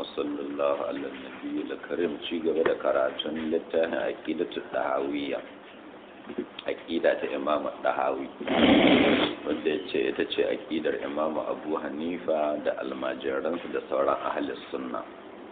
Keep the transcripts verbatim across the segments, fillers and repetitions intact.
صلى الله على النبي الكريم ci gaba da karatun littafin aqidatu dahawiyya aqida ta Imam Dahawi wanda yace ita ce aqidar Imam Abu Hanifa da almajiransa da sauran ahlus sunna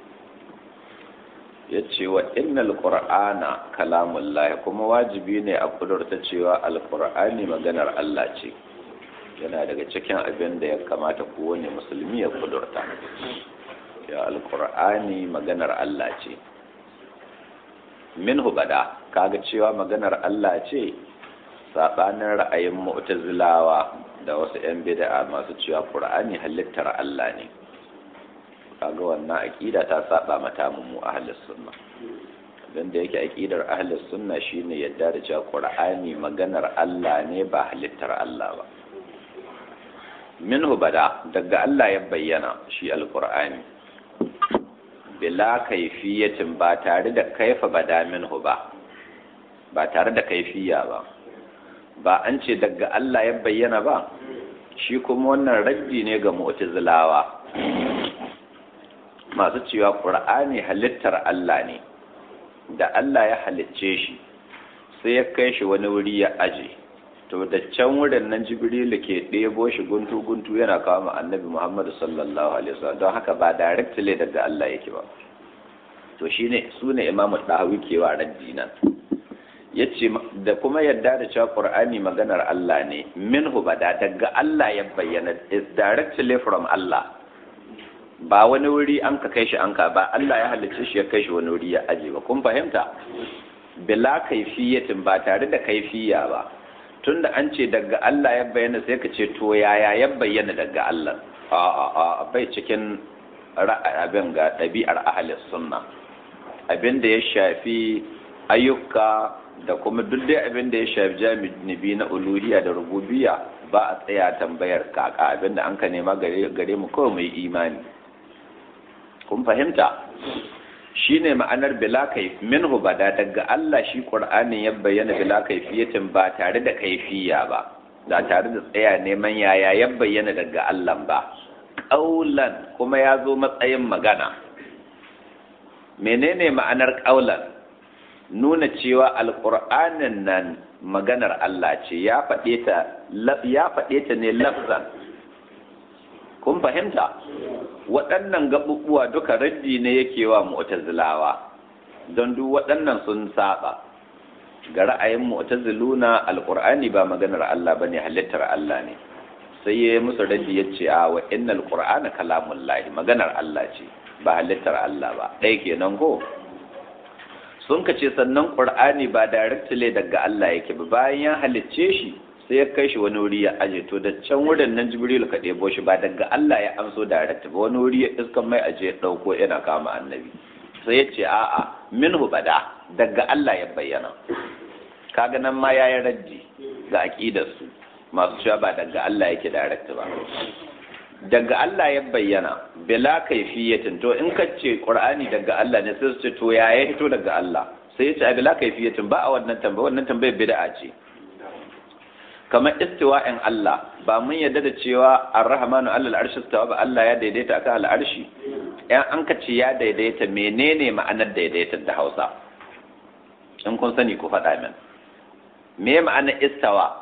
yace wa innal qur'ana kalamullah kuma wajibi ne a kudurta cewa alqur'ani maganar Allah ce yana daga cikin abin da ya kamata kowane musulmi ya kudurta ya alkur'ani maganar Allah ce minhu bada kaga cewa maganar Allah ce sabanin ra'ayin mu'tazilawa da wasu yan bid'a masu cewa qur'ani halittar Allah ne kaga wannan aqida ta saba mata mu ahlus sunna dan da yake aqidar ahlus sunna shine yadda da cewa qur'ani maganar Allah ne ba halittar Allah ba minhu bada daga Allah ya bayyana shi alqur'ani bila kaifiyatin ba tare da kaifa bada minhu ba ba tare da kaifiya ba ba an ce daga Allah ya bayyana ba shi kuma wannan raddi ne ga mu'tazilawa masu cewa qur'ani halittar Allah ne da Allah ya halicce shi sai ya kai shi wani wuri ya aje to da can wurin nan jibrilu ke ɗebo shi guntu-guntu yana kawo ma annabi muhammadu sallallahu alaihi wasallam don haka ba directly daga Allah yake ba to shine su ne imamu ɗahawi kewa raddi nan ya ce da kuma yadda da cewa ƙur'ani maganar Allah ne minhu bada daga Allah ya bayyana is directly from Allah ba wani wuri an ka kai shi an ka ba Allah ya halicce shi ya kai shi wani wuri ya aje ba kun fahimta bila kaifiyatin ba tare da kaifiya ba tunda an ce daga Allah ya bayyana sai ka ce to yaya ya bayyana daga Allah a a a bai cikin abin ga ɗabi'ar ahlus sunna abin da ya shafi ayyuka da kuma duk dai abin da ya shafi jami'i na uluhiyya da rububiyya ba a tsaya tambayar kaka abin da an ka nema gare gare mu kawai mai imani kun fahimta shine ma'anar bila kaif minhu bada daga Allah shi Qur'ani ya bayyana bila kaifiyatin ba tare da kaifiya ba da tare da tsaya neman yaya ya bayyana daga Allah ba qaulan kuma ya zo matsayin magana menene ma'anar qaulan nuna cewa alqur'anin nan maganar Allah ce ya faɗe ta ya faɗe ta ne lafzan kun fahimta waɗannan gaɓuɓɓuwa duka raddi ne yake wa mu'tazilawa don duk waɗannan sun saba ga ra'ayin mu'taziluna alqur'ani ba maganar Allah bane halittar Allah ne sai yayi musu raddi yace a wa innal qur'ana kalamullahi maganar Allah ce ba halittar Allah ba dai kenan ko sun kace sannan qur'ani ba directly daga Allah yake ba bayan ya halicce shi sai ya kai shi wani wuri ya aje to da can wurin nan jibril ka ɗebo shi ba daga Allah ya amso direct ba wani wuri ya iskan mai aje ya ɗauko yana kama annabi sai ya ce a'a minhu bada daga Allah ya bayyana kaga nan ma yayi raddi ga aqidar su masu cewa ba daga Allah yake direct ba daga Allah ya bayyana bila kaifiyatin to in ka ce qur'ani daga Allah ne sai su ce to yaya hito daga Allah sai ya ce bila kaifiyatin ba a wannan tambaya wannan tambayar bid'a ce kamar istiwa'in Allah ba mun yadda da cewa ar-rahmanu alal arshi istawa ba Allah ya daidaita akan al-arshi yan an ka ce ya daidaita menene ma'anar daidaita da Hausa in kun sani ku faɗa min me ma'anar istawa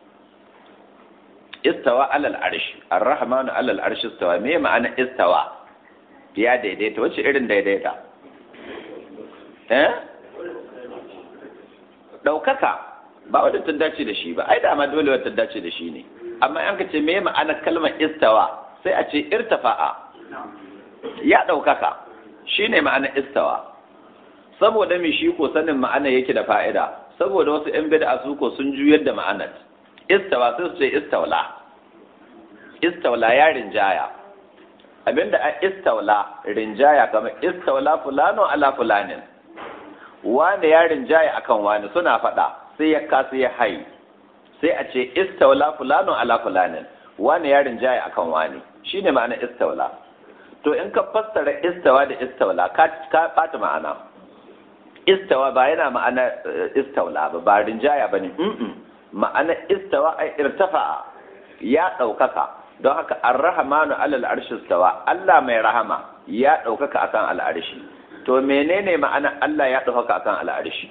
istawa alal arshi ar-rahmanu alal arshi istawa me ma'anar istawa ya daidaita wace irin daidaita eh daukaka ba wadda ta dace da shi ba ai da ma dole wadda ta dace da shi ne amma an ka ce me ma'anar kalmar istawa sai a ce irtafa'a ya daukaka shine ma'anar istawa saboda me shi ko sanin ma'ana yake da fa'ida saboda wasu yan bid'a su ko sun juyar da ma'anar istawa sai su ce istawla istawla ya rinjaya abinda a istawla rinjaya kamar istawla fulano ala fulanin wani ya rinjaya akan wani suna faɗa sai ya kasu ya hai sai a ce istawla fulano ala fulanin wani ya rinjaye akan wani shine ma'ana istawla to in ka fassara istawa da istawla ka ka bata ma'ana istawa ba yana ma'ana istawla ba ba rinjaya bane mm ma'ana istawa ay irtafa'a ya daukaka don haka ar-rahmanu alal arshi istawa Allah mai rahama ya ɗaukaka akan al'arshi. To menene ma'ana Allah ya ɗaukaka akan al'arshi?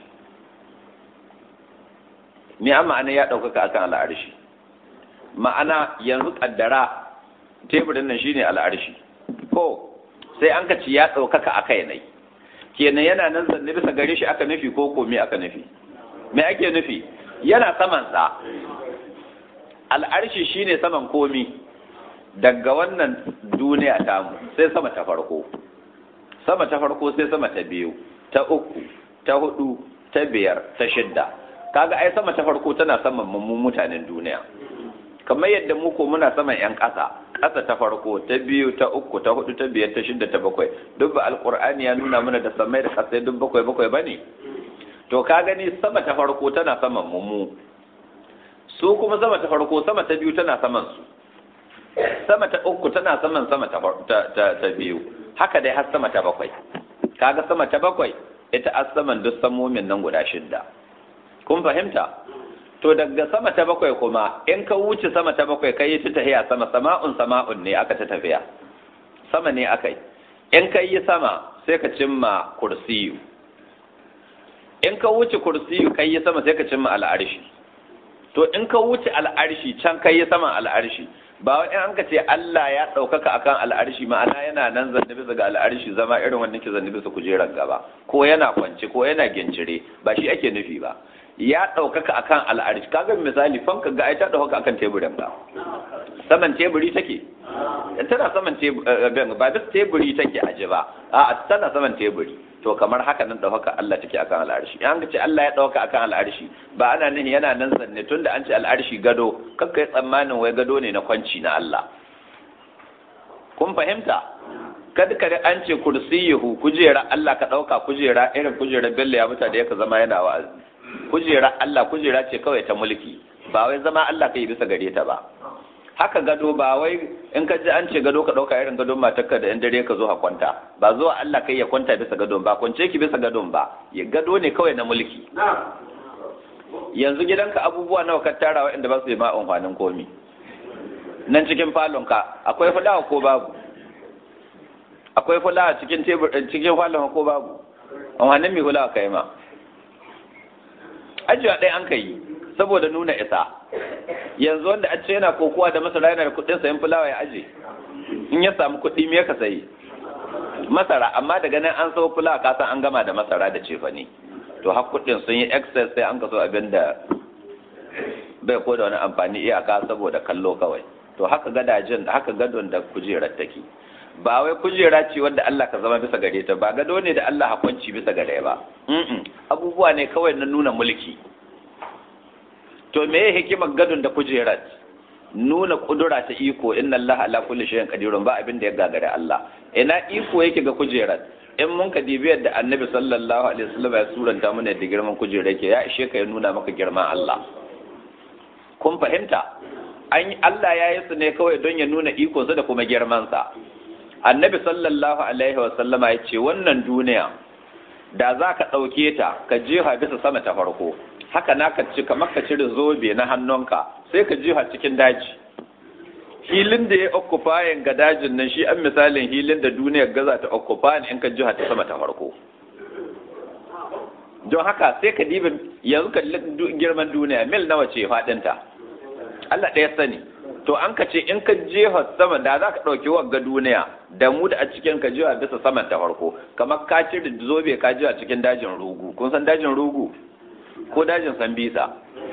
Me an ma'ana ya ɗaukaka akan al'arshi? Ma'ana yanzu ƙaddara teburin nan shine al'arshi, ko sai an ka ci ya ɗaukaka a kai nai, kenan yana nan zanne bisa gare shi aka nufi ko ko me aka nufi? Me ake nufi? Yana samansa. Al'arshi shine saman komi, daga wannan duniya tamu sai sama ta farko, sama ta farko sai sama ta biyu, ta uku, ta hudu, ta biyar, ta shidda. Kaga ai sama ta farko tana saman mu mutanen duniya, kamar yadda mu ko muna saman yan ƙasa, ƙasa ta farko, ta biyu, ta uku, ta hudu, ta biyar, ta shidda, ta bakwai. Duk ba alƙur'ani ya nuna mana da samai da ƙasai duk bakwai bakwai bane? To ka gani sama ta farko tana saman mu mu, su kuma sama ta farko, sama ta biyu tana saman su, sama ta uku tana saman sama ta, ta, ta, biyu, haka dai har sama ta bakwai. Kaga sama ta bakwai ita as saman duk samomin nan guda shidda. Kun fahimta? To daga sama ta bakwai kuma in ka wuce sama ta bakwai kai yi ta tafiya sama, sama'un sama'un ne aka ta tafiya, sama ne aka yi. In ka yi sama sai ka cimma kursiyu, in ka wuce kursiyu kai yi sama sai ka cimma al'arshi. To in ka wuce al'arshi can kai yi saman al'arshi, ba wai an ka ce Allah ya ɗaukaka akan al'arshi ma'ana yana nan zanne bisa ga al'arshi zama irin wannan ke zanne bisa kujerar gaba, ko yana kwance ko yana gincire, ba shi ake nufi ba. Ya ɗaukaka akan al'arshi. Kaga misali fanka ga ai ta ɗaukaka akan teburin ba, saman teburi take, tana saman teburi ba duk teburi take aje ba, a tana saman teburi. To kamar haka nan ɗaukaka Allah take akan al'arshi. In ka ce Allah ya ɗauka akan al'arshi ba ana nihin yana nan zanne, tunda an ce al'arshi gado, kakka yi tsammanin wai gado ne na kwanci na Allah. Kun fahimta? Kada ka an ce kursiyuhu, kujera Allah ka ɗauka, kujera irin kujera Bello ya muta da yaka zama yana wa'azi. Kujera Allah kujera ce kawai ta mulki, ba wai zama Allah kai bisa gare ta ba. Haka gado ba wai in ka ji an ce gado ka ɗauka irin gadon matarka da in dare ka zo ha kwanta, ba zuwa Allah kai ya kwanta bisa gadon ba, kwance ki bisa gadon ba, ya gado ne kawai na mulki. Yanzu gidanka abubuwa nawa ka tara waɗanda ba su yi ma amfanin komi. Nan cikin falonka akwai fulawa ko babu? Akwai fulawa cikin tebur cikin falon ko babu? Amfanin mai fulawa kai ma. Ajiya ɗaya an ka yi saboda nuna isa. Yanzu wanda a ce yana kokowa da masara yana da kuɗin sayan fulawa ya aje, in ya samu kuɗi me ka sayi? Masara. Amma daga nan an sau fulawa ka san an gama da masara da cefa ne. To har kuɗin sun yi excess sai an kaso abin da bai ko da wani amfani iyaka saboda kallo kawai. To haka gadajen haka gadon da kujerar take. Ba wai kujera ce wanda Allah ka zama bisa gare ta, ba gado ne da Allah hakwanci bisa gare ba. Abubuwa ne kawai na nuna mulki. To me ya hikimar gadon da kujerar? Nuna kudura ta iko, inna Allah ala kulli shay'in qadirun, ba abin da ya gagare Allah. Ina iko yake ga kujerar? In mun ka dibi yadda Annabi sallallahu alaihi wasallam ya suranta mana da girman kujerar yake, ya ishe ka ya nuna maka girman Allah. Kun fahimta? An Allah ya yi su ne kawai don ya nuna ikonsa da kuma girmansa. Annabi sallallahu alaihi wasallama ya ce wannan duniya da za ka ɗauke ta ka jefa bisa sama ta farko, haka na ka ci kamar ka cire zobe na hannunka sai ka jefa cikin daji. Hilin da ya okkupayin ga dajin nan shi an misalin hilin da duniyar gaza ta okkupayin in ka jefa ta sama ta farko. Don haka sai ka diba yanzu ka girman duniya mil nawa ce faɗinta, Allah ɗaya sani. To an ka ce in ka jefa sama da za ka ɗauki wagga duniya da mu da a cikin ka jefa bisa saman ta farko, kamar ka cire zobe ka jefa cikin dajin rugu. Kun san dajin rugu ko dajin sambisa?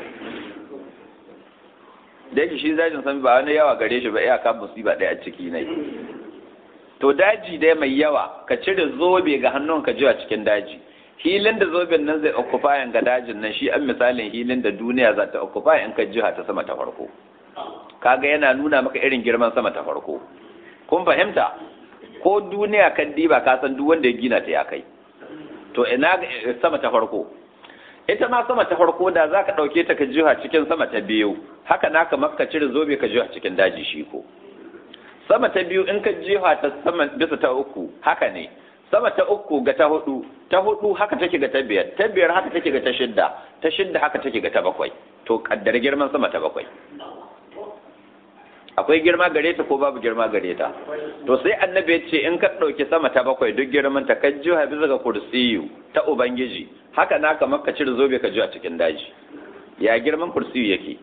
Da yake shi dajin sambi ba wani yawa gare shi ba, iyaka musiba ɗaya a ciki ne. To daji dai mai yawa ka cire zobe ga hannun ka jefa cikin daji. Hilin da zoben nan zai occupy ga dajin nan shi an misalin hilin da duniya za ta occupy in ka jefa ta sama ta farko. Kaga yana nuna maka irin girman sama ta farko. Kun fahimta? Ko duniya kan diba ka san duk wanda ya gina ta ya kai. To ina sama ta farko? Ita ma sama ta farko da za ka ɗauke ta ka jiha cikin sama ta biyu, haka naka maka cire zobe ka jiha cikin daji shi ko. Sama ta biyu in ka jiha ta sama bisa ta uku, haka ne. Sama ta uku ga ta hudu, ta hudu haka take ga ta biyar, ta biyar haka take ga ta shidda, ta shidda haka take ga ta bakwai. To kaddar girman sama ta bakwai. akwai girma gare ta ko babu girma gare ta? To sai annabi ya ce in ka ɗauki sama ta bakwai duk girman ta ka jiha bisa ga kursiyu ta ubangiji, haka na kamar ka cire zobe ka jiwa cikin daji. Ya girman kursiyu yake?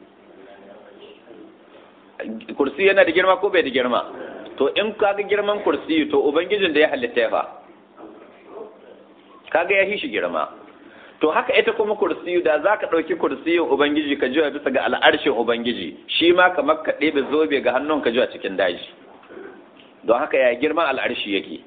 Kursiyu yana da girma ko bai da girma? To in kaga girman kursiyu to ubangijin da ya halitta ya fa kaga ya hishi girma. To haka ita kuma kursiyu da za ka ɗauki kursiyun ubangiji ka jiwa bisa ga al'arshin ubangiji, shi ma kamar ka ɗebe zobe ga hannun ka jiwa cikin daji. Don haka ya girman al'arshi yake?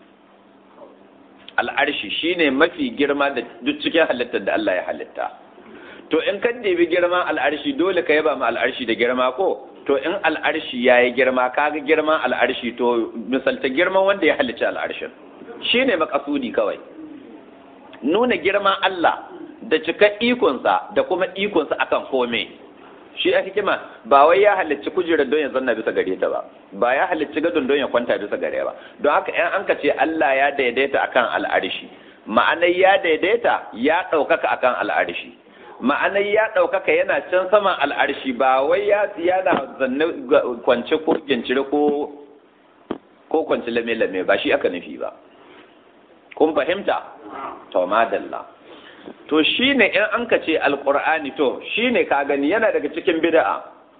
Al'arshi shi ne mafi girma da duk cikin halittar da Allah ya halitta. To in ka ɗebi girman al'arshi dole ka yaba ma al'arshi da girma ko? To in al'arshi ya yi girma, kaga girman al'arshi, to misalta girman wanda ya halicci al'arshin. Shi ne makasudi kawai. Nuna girman Allah da cika ikonsa da kuma ikonsa akan kome. Shi a hikima ba wai ya halicci kujerar don ya zanna bisa gare ta ba, ba ya halicci gadon don ya kwanta bisa gare ba. Don haka ‘yan an ka ce Allah ya daidaita akan al'arshi, ma'anai ya daidaita ya ɗaukaka akan al'arshi. Ma'anai ya ɗaukaka yana can saman al'arshi, ba wai ya yana zanne kwance ko gincire ko ko kwance lame-lame ba, shi aka nufi ba. Kun fahimta? To madalla. To shi ne in an ka ce alƙur'ani, to shi ne ka gani yana daga cikin bida'a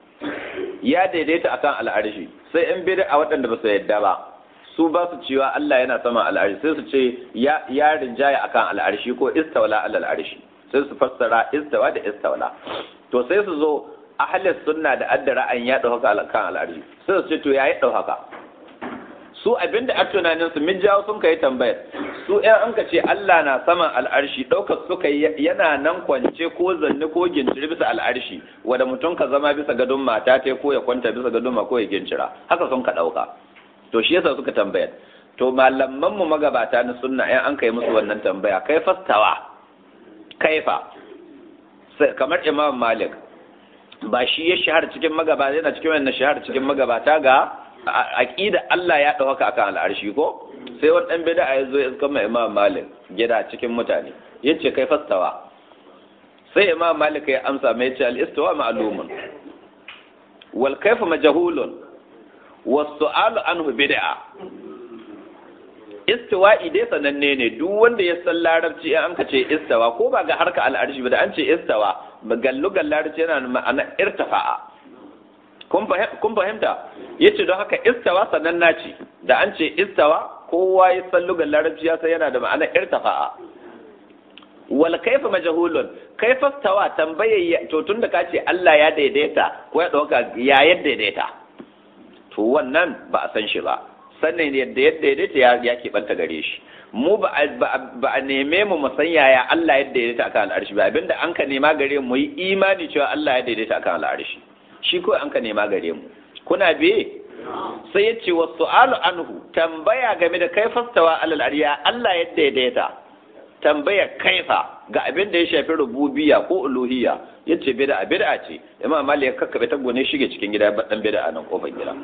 ya daidaita akan al'arshi, sai in bida'a waɗanda ba su yadda ba, su ba su cewa Allah yana sama al'arshi, sai su ce ya rinjaya akan al'arshi ko istawla al'arshi, sai su fassara istawa da istawla. To sai su zo ahlus sunna da addara an ya ɗauka akan al'arshi, sai su ce to yayi ɗauka. Su abinda a tunaninsu min jawo sun kai tambayar, su ‘yan an ka ce Allah na saman al'arshi, ɗaukar suka yana nan kwance ko zanne ko ginciri bisa al'arshi, wadda mutum ka zama bisa gadon mata ta ko ya kwanta bisa gadon ma ko ya gincira, haka sun ka ɗauka. To shi yasa suka tambayar. To malaman mu magabata na sunna ‘yan an kai musu wannan tambaya, kai fastawa, kaifa, kamar Imam Malik, ba shi ya shahara cikin magabata, yana cikin wannan shahara cikin magabata ga aqida Allah ya dauka akan al'arshi ko? Sai wani dan bid'a ya zo ya kama Imam Malik gida cikin mutane, yace kai fastawa. Sai Imam Malik ya amsa mai yace al-istiwa ma'lumun wal kayf majhulun was su'alu anhu bid'a. Istiwa idai sananne ne, duk wanda ya san larabci an ka ce istawa, ko ba ga harka al'arshi ba da an ce istawa, gallu larabci yana ma'ana irtafa'a. Kun fahimta? Ya ce don haka istawa sananna ce, da an ce istawa kowa ya san lugar larabci ya san yana da ma'ana irtafa'a. Wal kaifa majhulun, kaifa stawa tambayayya, to tun da ka ce Allah ya daidaita ko ya dauka ya yadda daidaita, to wannan ba a san shi ba. Sannan yadda yadda daidaita ya ya keɓanta gare shi. Mu ba a neme mu mu san yaya Allah ya daidaita akan al'arshi ba, abinda an ka nema gare mu yi imani cewa Allah ya daidaita akan al'arshi. Shi ko an ka nema gare mu. Kuna biye? Sai ya ce wa su'alu anhu, tambaya game da kaifastawa alal ariya Allah ya daidaita, tambaya kaifa ga abin da ya shafi rububiyya ko uluhiyya, yace bid'a bid'a ce. Imam Malik ya kakkabe ta gone shige cikin gida dan bid'a nan kofar gida.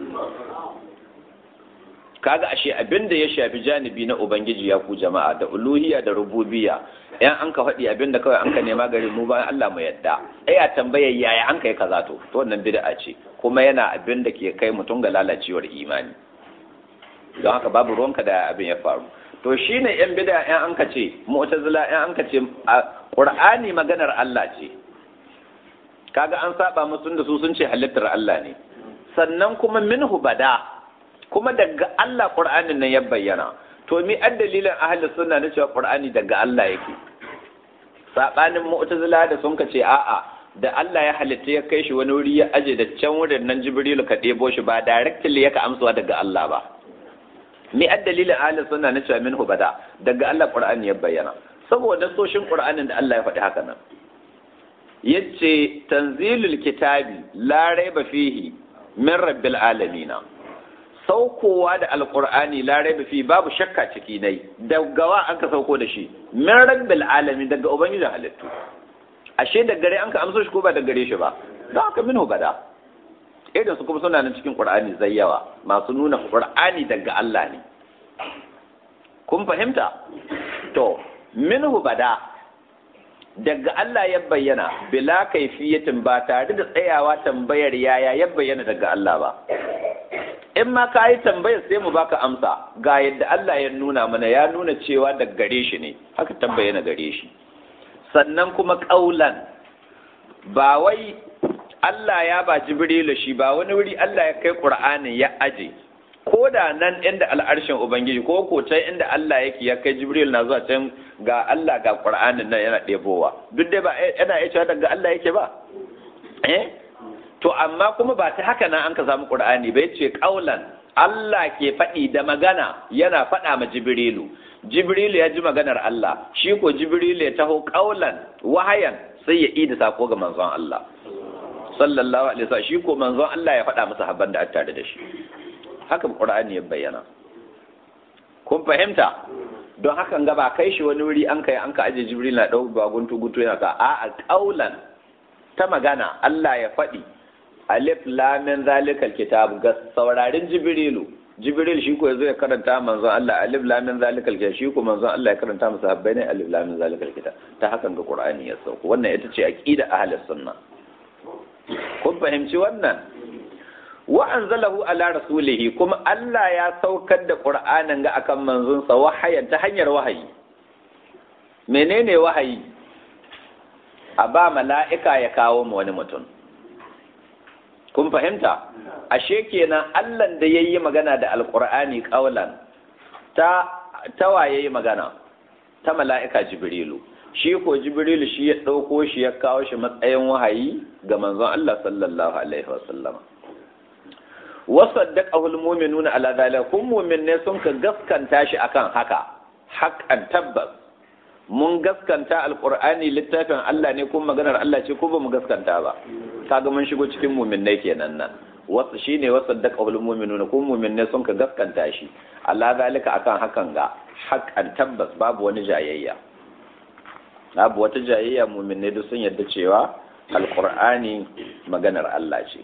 Kaga ashe abin da ya shafi janibi na ubangiji ya ku jama'a da uluhiyya da rububiyya, yan an ka faɗi abin da kawai an ka nema gare mu bayan Allah mu yadda, ai a tambayar yaya an kai kaza to to wannan bid'a ce, kuma yana abin da ke kai mutum ga lalacewar imani. Don haka babu ruwanka da abin ya faru. To shine yan bid'a yan an ka ce mu'tazila yan an ka ce Qur'ani maganar Allah ce. Kaga an saba musu da su sun ce halittar Allah ne. Sannan kuma minhu bada, kuma daga Allah Qur'anin nan ya bayyana. To mi addalilin ahli sunna na cewa Qur'ani daga Allah yake? Sabanin mu'tazila da sun kace a'a, da Allah ya halitta ya kai shi wani wuri ya aje da can wurin nan Jibrilu ka debo shi ba directly yake amsuwa daga Allah ba. Mi addalilin ahli sunna na cewa minhu bada, daga Allah Qur'ani ya bayyana. Saboda soshin Qur'anin da Allah ya faɗi haka nan. Yace tanzilul kitabi la raiba fihi min rabbil alamin. Saukowa da alkur'ani larai fi babu shakka ciki nai, daga wa an ka sauko da shi min rabbil alamin, daga ubangijin halittu. Ashe da gare an ka amso shi ko ba da gare shi ba, don haka minhu bada. Irin su kuma suna nan cikin qur'ani zai yawa masu nuna qur'ani daga Allah ne. Kun fahimta? To minhu bada, daga Allah ya bayyana bila kaifiyatin, ba tare da tsayawa tambayar yaya ya bayyana daga Allah ba. in ma ka yi tambayar sai mu baka amsa ga yadda Allah ya nuna mana ya nuna cewa daga gare shi ne haka tambaye na gare shi. Sannan kuma ƙaulan ba wai Allah ya ba Jibrilu shi ba wani wuri Allah ya kai Qur'anin ya aje ko da nan inda al'arshin Ubangiji ko ko can inda Allah yake ya kai Jibril na zuwa can ga Allah ga Qur'anin nan yana ɗebowa duk dai ba yana iya cewa daga Allah yake ba eh to amma kuma ba ta haka nan an ka samu Qur'ani ba yace qaulan Allah ke faɗi da magana yana faɗa ma Jibrilu Jibrilu ya ji maganar Allah shi ko Jibrilu ya taho qaulan wahayan sai ya ida sako ga manzon Allah sallallahu alaihi wasallam shi ko manzon Allah ya faɗa masa habban da tare da shi haka Qur'ani ya bayyana kun fahimta don haka ga ba kai shi wani wuri an kai an ka aje Jibril na dau ba guntu guntu yana ka a a qaulan ta magana Allah ya faɗi alif lam min zalikal kitab ga saurarin Jibrilu Jibril shi ko yazo ya karanta manzon Allah alif lam min zalikal kitab shi ko manzon Allah ya karanta masa habbai ne alif lam min zalikal kitab ta hakan ga Qur'ani ya sauko wannan ita ce aqida ahlus sunna kun fahimci wannan wa anzalahu ala rasulihi kuma Allah ya saukar da Qur'anin ga akan manzon sa wahayan ta hanyar wahayi menene wahayi a ba mala'ika ya kawo mu wani mutum kun fahimta ashe kenan Allah da yayi magana da alqur'ani qaulan ta tawaye magana ta mala'ika Jibrilu shi ko Jibrilu shi ya dauko shi ya kawo shi matsayin wahayi ga manzon Allah sallallahu alaihi wasallam wasaddaqahu almu'minuna ala dhalika kun mu'minne sun ka gaskanta shi akan haka haqqan tabbas mun gaskanta alqur'ani littafin Allah ne kuma maganar Allah ce ko ba mu gaskanta ba kaga mun shigo cikin mu'minai kenan nan wasu shine wasaddaqahu almu'minuna kun mu'minne sun ka gaskanta shi ala dhalika akan hakan ga haqqan tabbas babu wani jayayya babu wata jayayya mu'minai duk sun yarda cewa alqur'ani maganar Allah ce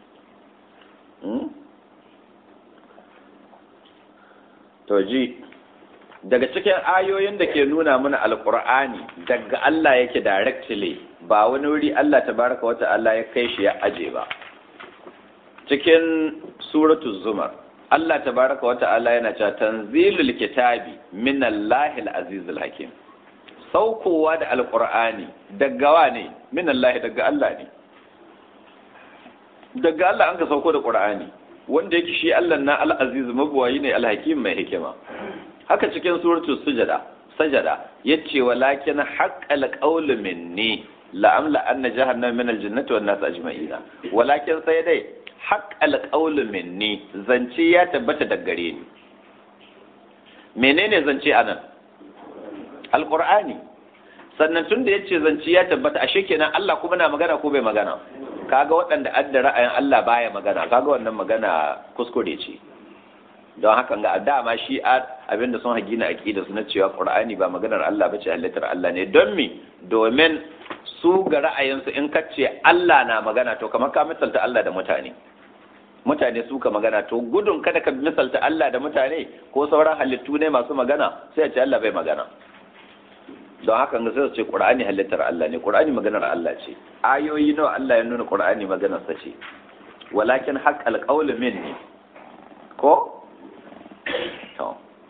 to ji daga cikin ayoyin da ke nuna mana alqur'ani daga Allah yake directly ba wani wuri Allah tabaraka wata Allah ya kai shi ya aje ba cikin suratul zumar Allah tabaraka wata Allah yana cewa tanzilul kitabi minallahi alazizul hakim saukowa da alqur'ani daga wa ne minallahi daga Allah ne daga Allah an ka sauko da Qur'ani wanda yake shi Allah na al-Aziz mabuwayi ne al-Hakim mai hikima haka cikin suratul sujada sajada yace walakin haqqal qawlu minni la amla anna jahannama min al-jannati wan nas ajma'in walakin sai dai haqqal qawlu minni zance ya tabbata daga gare ni menene zance anan al-Qur'ani sannan tunda yace zance ya tabbata ashe kenan Allah kuma na magana ko bai magana kaga waɗanda adda ra'ayin Allah baya magana kaga wannan magana kuskure ce don haka ga dama shi abinda sun haƙi na aqida su na cewa Qur'ani ba maganar Allah bace halittar Allah ne don me domin su ga ra'ayin su in kace Allah na magana to kamar ka misalta Allah da mutane mutane su ka magana to gudun kada ka misalta Allah da mutane ko sauran halittu ne masu magana sai a ce Allah bai magana don haka ga sai su ce Qur'ani halittar Allah ne Qur'ani maganar Allah ce ayoyi nawa Allah ya nuna Qur'ani maganar sa ce walakin haqqal qawl minni ko to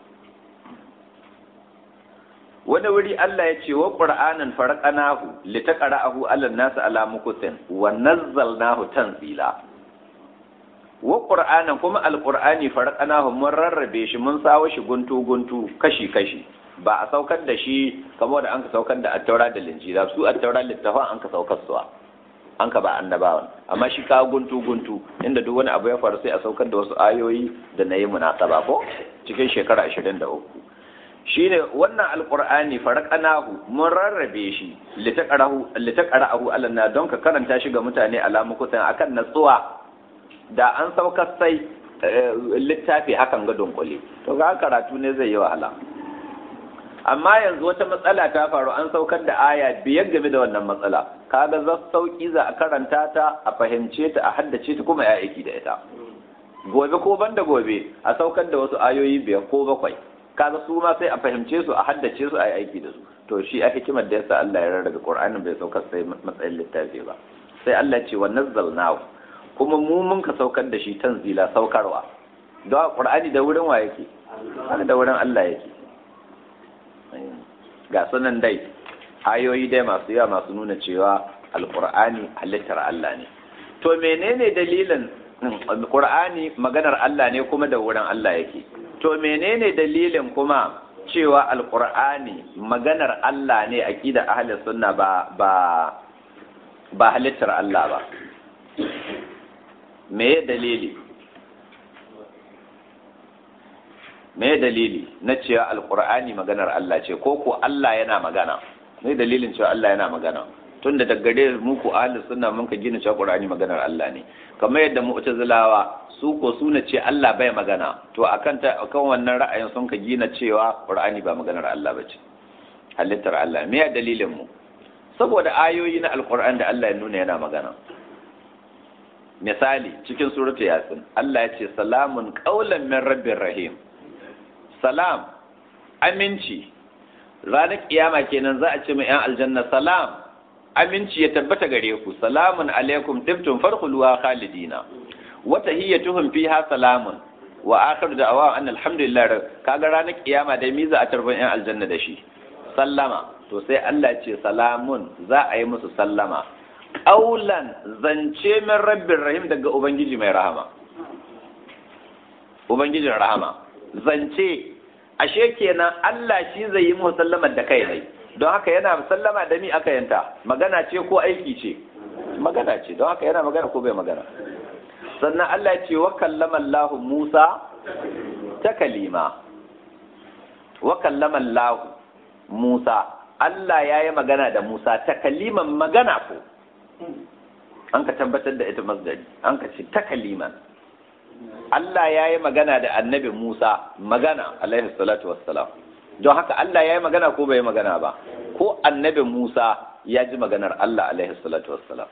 wani wuri Allah ya ce wa Qur'anan farqanahu litaqra'ahu 'ala an-nas 'ala mukuthin wa nazzalnahu tanzila wa Qur'anan kuma al-Qur'ani farqanahu mun rarrabe shi mun sawo shi guntu guntu kashi kashi ba a saukar da shi kamar da an ka saukar da attaura da linjila su attaura littafin an ka saukar suwa an ka ba annabawan amma shi ka guntu guntu inda duk wani abu ya faru sai a saukar da wasu ayoyi da na yi munasaba ko cikin shekara ashirin da uku shine wannan alqur'ani farqanahu mun rarrabe shi litaqarahu litaqarahu alanna don ka karanta shi ga mutane alamu kusan akan natsuwa da an saukar sai littafi hakan ga dunkule to ga karatu ne zai yi wahala amma yanzu wata matsala ta faru an saukar da aya biyar game da wannan matsala kaga za sauki za a karanta ta a fahimce ta a haddace ta kuma ya aiki da ita gobe ko banda gobe a saukar da wasu ayoyi biyar ko bakwai kaga su ma sai a fahimce su a haddace su a yi aiki da su to shi a hikimar da yasa Allah ya rarrabe Qur'anin bai saukar sai matsayin littafi ba sai Allah ce wa nazzalnahu kuma mu mun ka saukar da shi tanzila saukarwa don Qur'ani da wurin wa yake da wurin Allah yake. Ga sunan dai ayoyi dai masu yawa masu nuna cewa alqur'ani halittar Allah ne. To menene dalilin Qur'ani maganar Allah ne kuma da wurin Allah yake? To menene dalilin kuma cewa alqur'ani maganar Allah ne aqida ahlus sunna ba ba ba halittar Allah ba? Me dalili? Me dalili na cewa alqur'ani maganar Allah ce ko ko Allah yana magana? Me dalilin cewa Allah yana magana? Tunda da gare mu ku ahlus sunna mun ka gina cewa qur'ani maganar Allah ne. Kamar yadda mu'tazilawa su ko suna ce Allah bai magana, to akan ta akan wannan ra'ayin sun ka gina cewa qur'ani ba maganar Allah bace. Halittar Allah. Me ya dalilin mu? Saboda ayoyi na alqur'ani da Allah ya nuna yana magana. Misali cikin suratu yasin Allah ya ce salamun qaulan min rabbir rahim. Salam, aminci, ranar kiyama kenan za a ce mai ‘yan aljanna salam, aminci ya tabbata gare ku, salamun alaikum ɗibtun farkuluwa khalidina, wata hiyyatuhum fiha salamun, wa akhir da awa an alhamdulillah kaga ranar kiyama dai mi za a tarban ‘yan aljanna da shi, sallama, to sai Allah ce salamun za a yi musu sallama, ƙaulan zance min rabbin rahim daga Ubangiji mai rahama. Ubangijin rahama. Zance ashe kenan Allah shi zai yi mu sallamar da kai ne don haka yana sallama da mi aka yanta magana ce ko aiki ce magana ce don haka yana magana ko bai magana sannan Allah ya ce wa kallama Allah Musa ta kalima wa kallama Allah Musa Allah ya yi magana da Musa ta kaliman magana ko an ka tabbatar da ita masdari an ka ce ta kaliman Allah ya yi magana da annabi Musa magana alaihi salatu wassalam don haka Allah ya yi magana ko bai yi magana ba ko annabi Musa ya ji maganar Allah alaihi salatu wassalam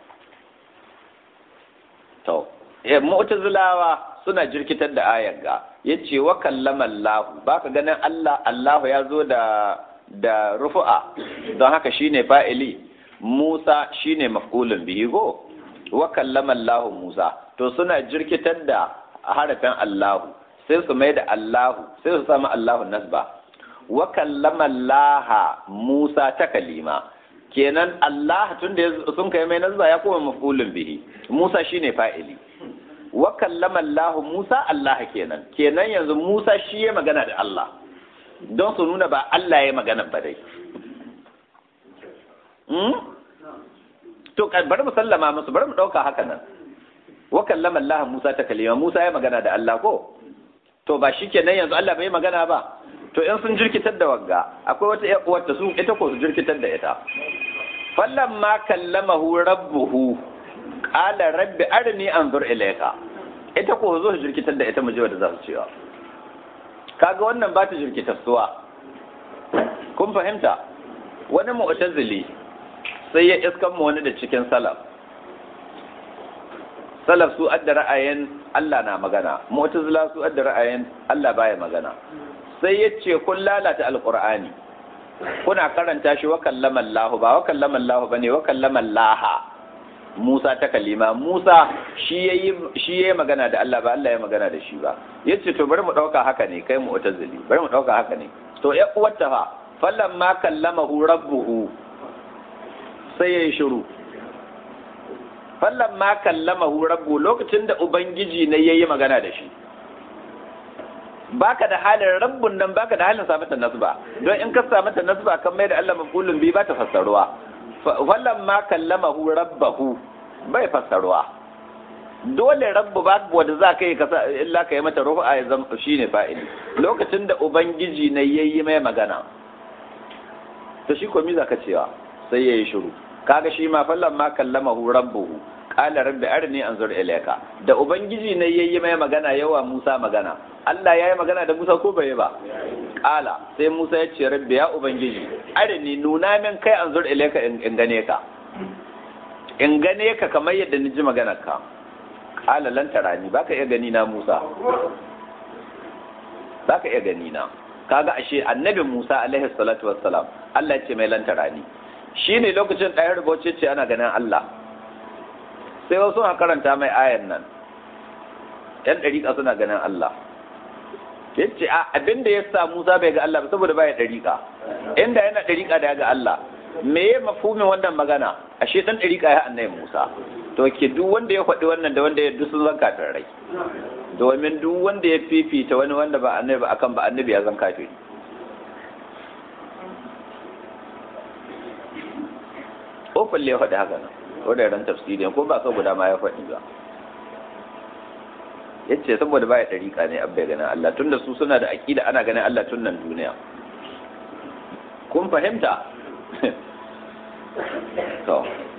to eh mu'tazilawa suna jirkitar da ayar ga yace wa kallama Allah baka ganin Allah Allah ya zo da da rufu'a don haka shine fa'ili Musa shine maf'ulun bihi go wa kallama Allah Musa to suna jirkitar da harafin Allahu sai su mai da Allahu sai su samu Allahu nasba wa kallama Allah Musa ta kalima kenan Allah tunda sun kai mai nasba ya koma maf'ulun bihi Musa shine fa'ili wa kallama Allah Musa Allah kenan kenan yanzu Musa shi ya magana da Allah don su nuna ba Allah ya magana ba dai hmm? to bari mu sallama musu bari mu dauka haka nan wa kallama Allah Musa ta kalima Musa ya magana da Allah ko to ba shikenan yanzu Allah bai magana ba to in sun jirkitar da wagga akwai wata wata su ita ko su jirkitar da ita falamma kallamahu rabbuhu qala rabbi arni anzur ilayka ita ko zo jirkitar da ita mu je wanda za su cewa kaga wannan ba ta jirkitar suwa kun fahimta wani mu'tazili sai ya iskan mu wani da cikin salaf salaf su adda ra'ayin Allah na magana mu'tazila su adda ra'ayin Allah baya magana sai yace kun lalata alqur'ani kuna karanta shi wa kallama Allah ba wa kallama Allah bane wa kallama Allah Musa ta kalima Musa shi yayi shi yayi magana da Allah ba Allah ya magana da shi ba yace to bari mu dauka haka ne kai mu'tazili bari mu dauka haka ne to ya uwata fa falamma kallamahu rabbuhu sai yayi shiru fallan ma kallamahu rabbu lokacin da ubangiji ne yayi magana da shi baka da halin rabbun nan baka da halin samata nasba don in ka samata nasba kan mai da Allah mafulun bi ba ta fassaruwa fallan ma kallamahu rabbahu bai fassaruwa dole rabbu ba wanda za ka yi kasa illa ka yi mata rufa ya zama shine fa'ili lokacin da ubangiji ne yayi mai magana to shi ko mi za ka cewa sai yayi shiru kaga shi ma fallan ma kallamahu rabbuhu qala rabbi arni anzur ilayka da ubangiji ne yayi mai magana yawa Musa magana Allah yayi magana da Musa ko bai ba qala sai Musa ya ce rabbi ya ubangiji arni nuna min kai anzur ilayka in gane ka in gane ka kamar yadda ni ji maganar ka qala lan tarani baka iya gani na Musa baka iya gani na kaga ashe annabi Musa alaihi salatu wassalam Allah ya ce mai lan tarani shi ne lokacin ɗaya rubuce ce ana ganin Allah sai wasu na karanta mai ayan nan ‘yan ɗariƙa suna ganin Allah yace a abinda ya sa Musa bai ga Allah ba saboda baya dariƙa inda yana dariƙa da ya ga Allah me ya mafhumin wannan magana ashe dan dariƙa ya annabi Musa to ke duk wanda ya faɗi wannan da wanda ya dusu zan kafin rai domin duk wanda ya fifita wani wanda ba annabi ba akan ba annabi ya zan kafiri ko falle ya faɗi haka nan ko da ran tafsiri ko ba so guda ma ya faɗi ba yace saboda baya dariƙa ne abba ya ganin Allah tunda su suna da aqida ana ganin Allah tun nan duniya kun fahimta to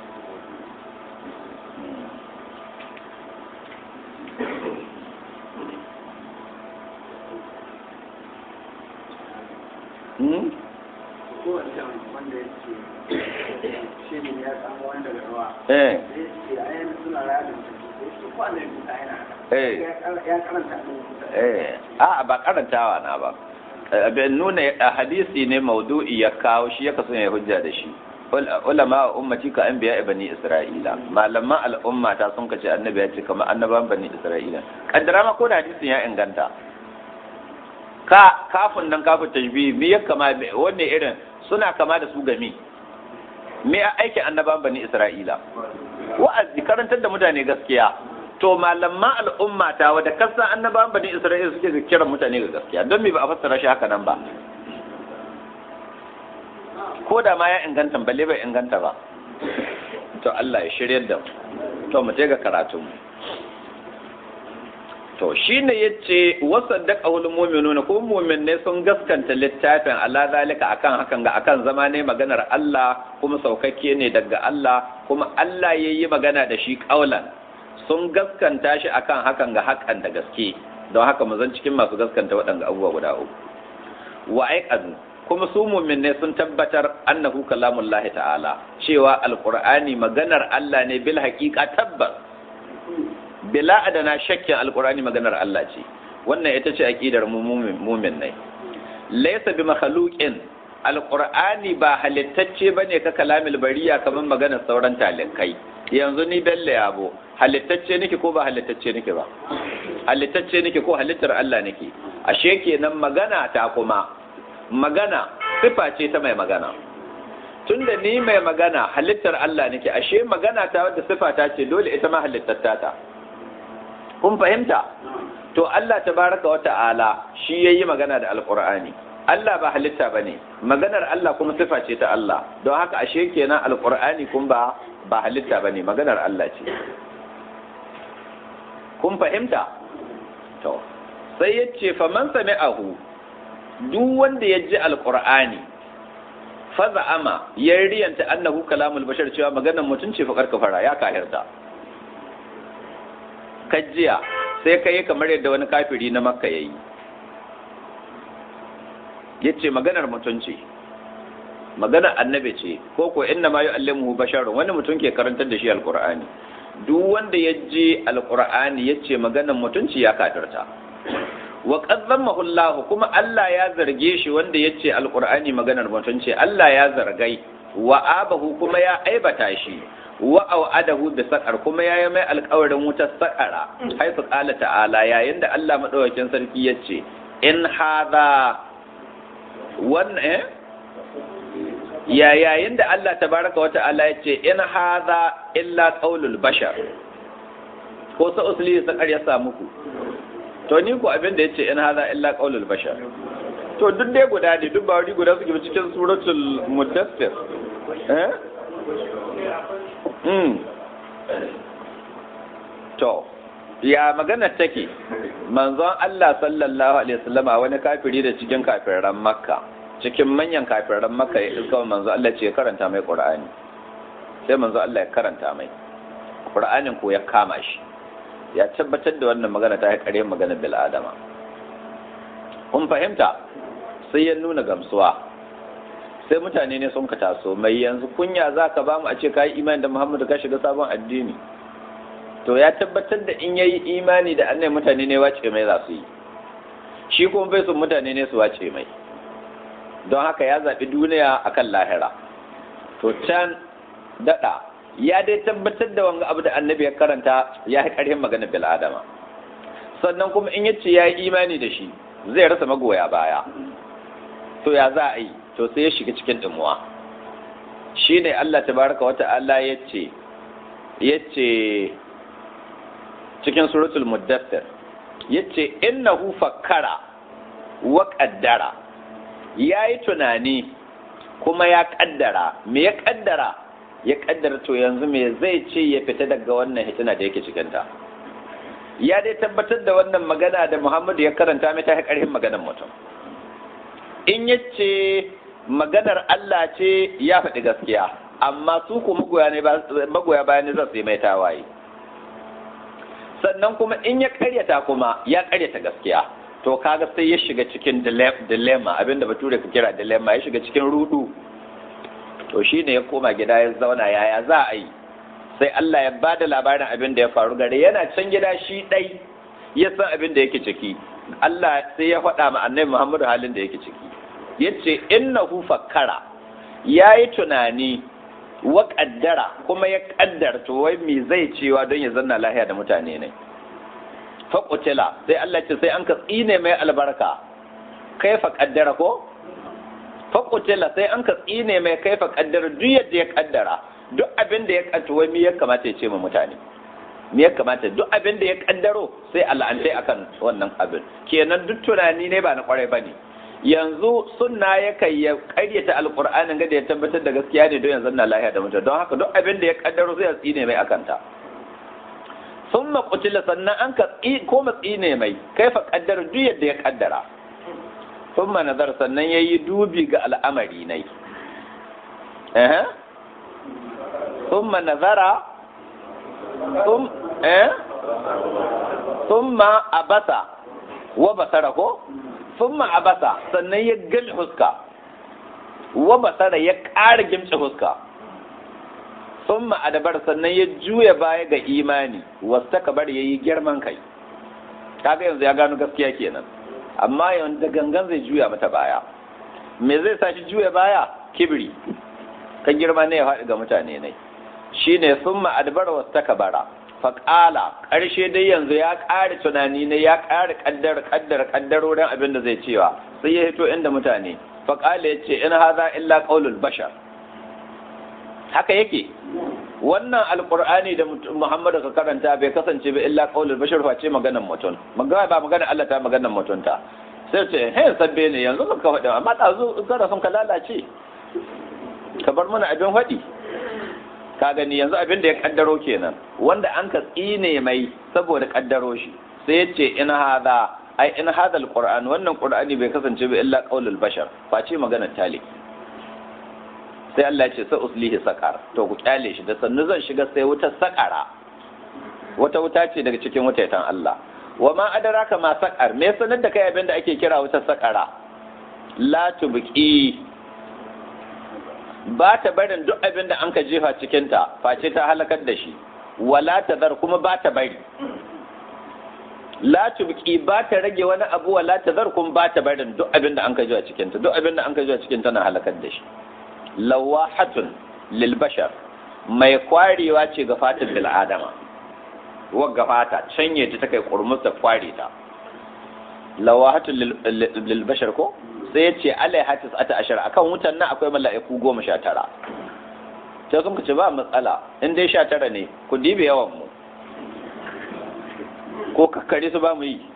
hmm ko wanda yake shi ne ya samu wanda da ruwa eh sai ayan suna radin su ko ne yana eh ya karanta eh a ba karantawa na ba abin nuna hadisi ne maudu'i ya kawo shi ya kaso ya hujja da shi ulama ummati ka anbiya bani isra'ila malaman al'umma ta sun kace annabi ya ce kamar annaban bani isra'ila kaddara ma ko da hadisin ya inganta ka kafin nan kafin tajbih me ya kama wanne irin suna kama da su gami me ya aikin annaban bani isra'ila wa'azi karantar da mutane gaskiya to malaman al'umma ta wadda kasan annaban bani isra'ila suke kiran mutane ga gaskiya don me ba a fassara shi haka nan ba ko da ma ya inganta balle bai inganta ba to Allah ya shiryar da mu to mu je ga karatu mu to shine yace wasaddaqa wal mu'minuna ko mu'minne sun gaskanta littafin Allah zalika akan hakan ga akan zama ne maganar Allah kuma saukakke ne daga Allah kuma Allah yayi magana da shi kaulan sun gaskanta shi akan hakan ga hakan da gaske don haka mu zan cikin masu gaskanta waɗanda abubuwa guda uku wa aiqadu kuma su mu'minne sun tabbatar annahu kalamullahi ta'ala cewa alqur'ani maganar Allah ne bil haqiqa tabbas bila adana shakkin alqur'ani maganar Allah ce wannan ita ce aqidar mu'min ne laysa bi makhluqin alqur'ani ba halittacce bane ka kalamil bariya kaman maganar sauran talikai yanzu ni belle yabo halittacce nake ko ba halittacce nake ba halittacce nake ko halittar Allah nake ashe kenan magana ta kuma magana sifa ce ta mai magana tunda ni mai magana halittar Allah nake ashe magana ta wadda sifa ta ce dole ita ma halittar ta kun fahimta to Allah tabaraka wa ta'ala shi yayi magana da alqur'ani Allah ba halitta bane maganar Allah kuma sifa ce ta Allah don haka ashe kenan alqur'ani kun ba ba halitta bane maganar Allah ce kun fahimta to sai yace faman sami'ahu duk wanda ya ji alqur'ani fa za'ama ya riyanta annahu kalamul bashar cewa maganar mutum ce fakar kafara ya kahirta kajiya sai kai kamar yadda wani kafiri na makka yayi yace maganar mutum ce maganar annabi ce ko ko inna ma yu'allimuhu basharun wani mutum ke karantar da shi alqur'ani duk wanda ya ji alqur'ani yace maganar mutum ce ya kafirta wa qaddamahu Allah kuma Allah ya zarge shi wanda yace alqur'ani maganar mutum ce Allah ya zargai wa abahu kuma ya aibata shi wa au'adahu bi saqar kuma ya yi mai alƙawarin wutar saqara haifu qala ta'ala yayin da Allah madaukakin sarki yace in hadha wan eh ya yayin da Allah tabaraka wa ta'ala yace in hadha illa qaulul bashar ko sa usli saqar ya samu ku to ni ku abin da yace in hadha illa qaulul bashar to duk dai guda ne duk ba wuri guda suke cikin suratul mudaththir eh mm to ya magana take manzon Allah sallallahu alaihi wasallam wani kafiri da cikin kafiran makka cikin manyan kafiran makka ya iska manzon Allah ce karanta mai qur'ani sai manzon Allah ya karanta mai qur'anin ko ya kama shi ya tabbatar da wannan magana ta kare magana bil adama kun fahimta sai ya nuna gamsuwa sai mutane ne sun ka taso mai yanzu kunya zaka ba mu a ce kai imani da Muhammadu ka shiga sabon addini to ya tabbatar da in yayi imani da annabi mutane ne wace mai za su yi shi kuma bai son mutane ne su wace mai don haka ya zabi duniya akan lahira to can dada ya dai tabbatar da wanga abu da annabi ya karanta ya yi ƙarfin magana bil adama sannan kuma in yace ya yi imani da shi zai rasa magoya baya to ya za a yi to sai ya shiga cikin dimuwa shine Allah tabaraka wata'ala yace yace cikin suratul muddathir yace innahu fakkara wa qaddara yayi tunani kuma ya kaddara me ya kaddara ya kaddara to yanzu me zai ce ya fita daga wannan hitina da yake cikin ta ya dai tabbatar da wannan magana da Muhammadu ya karanta mai ta karhin maganar mutum in yace maganar Allah ce ya faɗi gaskiya amma su ko magoya ne magoya bayan zai sai mai tawaye sannan kuma in ya karyata kuma ya karyata gaskiya to kaga sai ya shiga cikin dilemma abinda bature ka kira dilemma ya shiga cikin rudu to shine ya koma gida ya zauna yaya za a yi sai Allah ya bada labarin abin da ya faru gare yana can gida shi dai ya san abin da yake ciki Allah sai ya faɗa ma annabi Muhammadu halin da yake ciki yace innahu fakkara yayi tunani wa kaddara kuma ya kaddarta wai me zai cewa don ya zanna lahiya da mutane ne fa qutila sai Allah ce sai an ka tsine mai albarka kaifa kaddara ko fa qutila sai an ka tsine mai kaifa kaddara duk yadda ya kaddara duk abin da ya kaddato wai me ya kamata ya ce ma mutane me ya kamata duk abin da ya kaddaro sai Allah an dai akan wannan abin kenan duk tunani ne ba na kwarai bane yanzu sunna ya kai ya karyata alqur'anin ga da ya tabbatar da gaskiya ne don yanzu na lahiya da mutum don haka duk abin da ya kaddaro sai ya tsine mai akan ta summa qutila sannan an ka ko matsine mai kaifa kaddara duk yadda ya kaddara summa nazar sannan yayi dubi ga al'amari nai eh summa nazara sum eh summa abasa wa basara ko summa abasa sannan ya gal huska wa basara ya ƙara gimce huska summa adabar sannan ya juya baya ga imani wasta kabar yayi girman kai kaga yanzu ya gano gaskiya kenan amma yanzu da gangan zai juya mata baya me zai sa shi juya baya kibri ka girma ne ya faɗi ga mutane ne shine summa adbar wasta kabara faƙala ƙarshe dai yanzu ya ƙara tunani ne ya ƙara ƙaddar ƙaddar ƙaddarorin abin da zai cewa sai ya hito inda mutane faƙala ya ce in haza illa qaulul bashar haka yake wannan alqur'ani da Muhammadu ka karanta bai kasance ba illa qaulul bashar face maganar mutum magana ba maganar Allah ta maganar mutum ta sai ce he sabbe ne yanzu ka faɗa amma ɗazu kada sun ka lalace ka bar mana abin faɗi ka gani yanzu abin da ya kaddaro kenan wanda an ka tsine mai saboda kaddaro shi sai yace in hada ai in hada alquran wannan qur'ani bai kasance ba illa qaulul bashar face maganar tali sai Allah ya ce sa uslihi saqar to ku kyale shi da sannu zan shiga sai wuta saqara wata wuta ce daga cikin wutaitan Allah wa ma adraka ma saqar me sanar da kai abin da ake kira wuta saqara la tubqi ba ta barin duk abin da an ka jefa cikinta face ta halakar da shi wala ta zar kuma ba ta bari la tubqi ba ta rage wani abu wala ta zar kuma ba ta barin duk abin da an ka jefa cikinta duk abin da an ka jefa cikinta na halakar da shi lawahatun lil bashar mai kwarewa ce ga fatin bil adama wagga fata canye ta kai kurmus da kware ta lawahatun lil bashar ko sai ya ce alaiha tis'ata ashar akan wutan nan akwai mala'iku goma sha tara sai sun ce ba matsala in dai sha tara ne ku dibe yawan mu ko kakkare su ba mu yi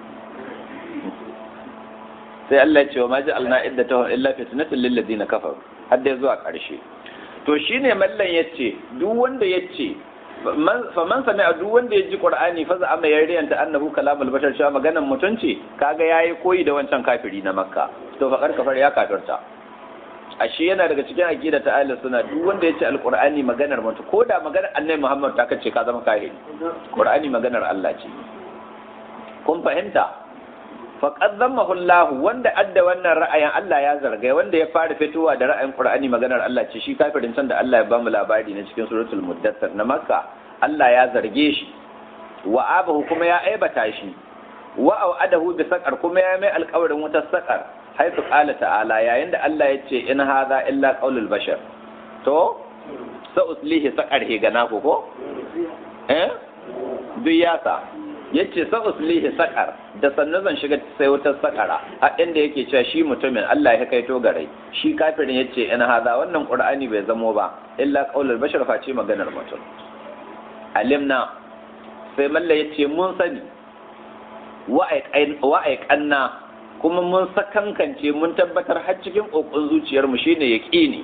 sai Allah ya ce wa ma ja'alna iddatahu illa fitnatan lil ladina kafaru har dai zuwa karshe to shine mallan yace duk wanda yace fa man sami'a duk wanda ya ji qur'ani fa za amma yariyanta annahu kalamul bashar cewa maganan mutunci kaga yayi koyi da wancan kafiri na makka to fa kafar ya kafirta ashe yana daga cikin aqida ta ahlus sunna duk wanda ya ce alqur'ani maganar mutu ko da maganar annabi Muhammad ta kace ka zama kafiri qur'ani maganar Allah ce kun fahimta faqad zammahu Allah wanda adda wannan ra'ayin Allah ya zargai wanda ya fara fitowa da ra'ayin Qur'ani maganar Allah ce shi kafirin can da Allah ya bamu labari na cikin suratul muddathir na Makka Allah ya zarge shi wa abahu kuma ya aibata shi wa au'adahu bi saqar kuma ya mai alƙawarin wutar saqar haifu qala ta'ala yayin da Allah ya ce in hadha illa qaulul bashar to sa uslihi saqar he gana ko ko eh duk yasa yace sa uslihi saqar da sannan zan shiga sai wutar saqara a inda yake cewa shi mutumin Allah ya kaito gare shi kafirin yace in hada wannan qur'ani bai zamo ba illa qaulul bashar face maganar mutum alimna sai malla yace mun sani wa ai kanna kuma mun sakankance mun tabbatar har cikin kokon zuciyar mu shine yaqini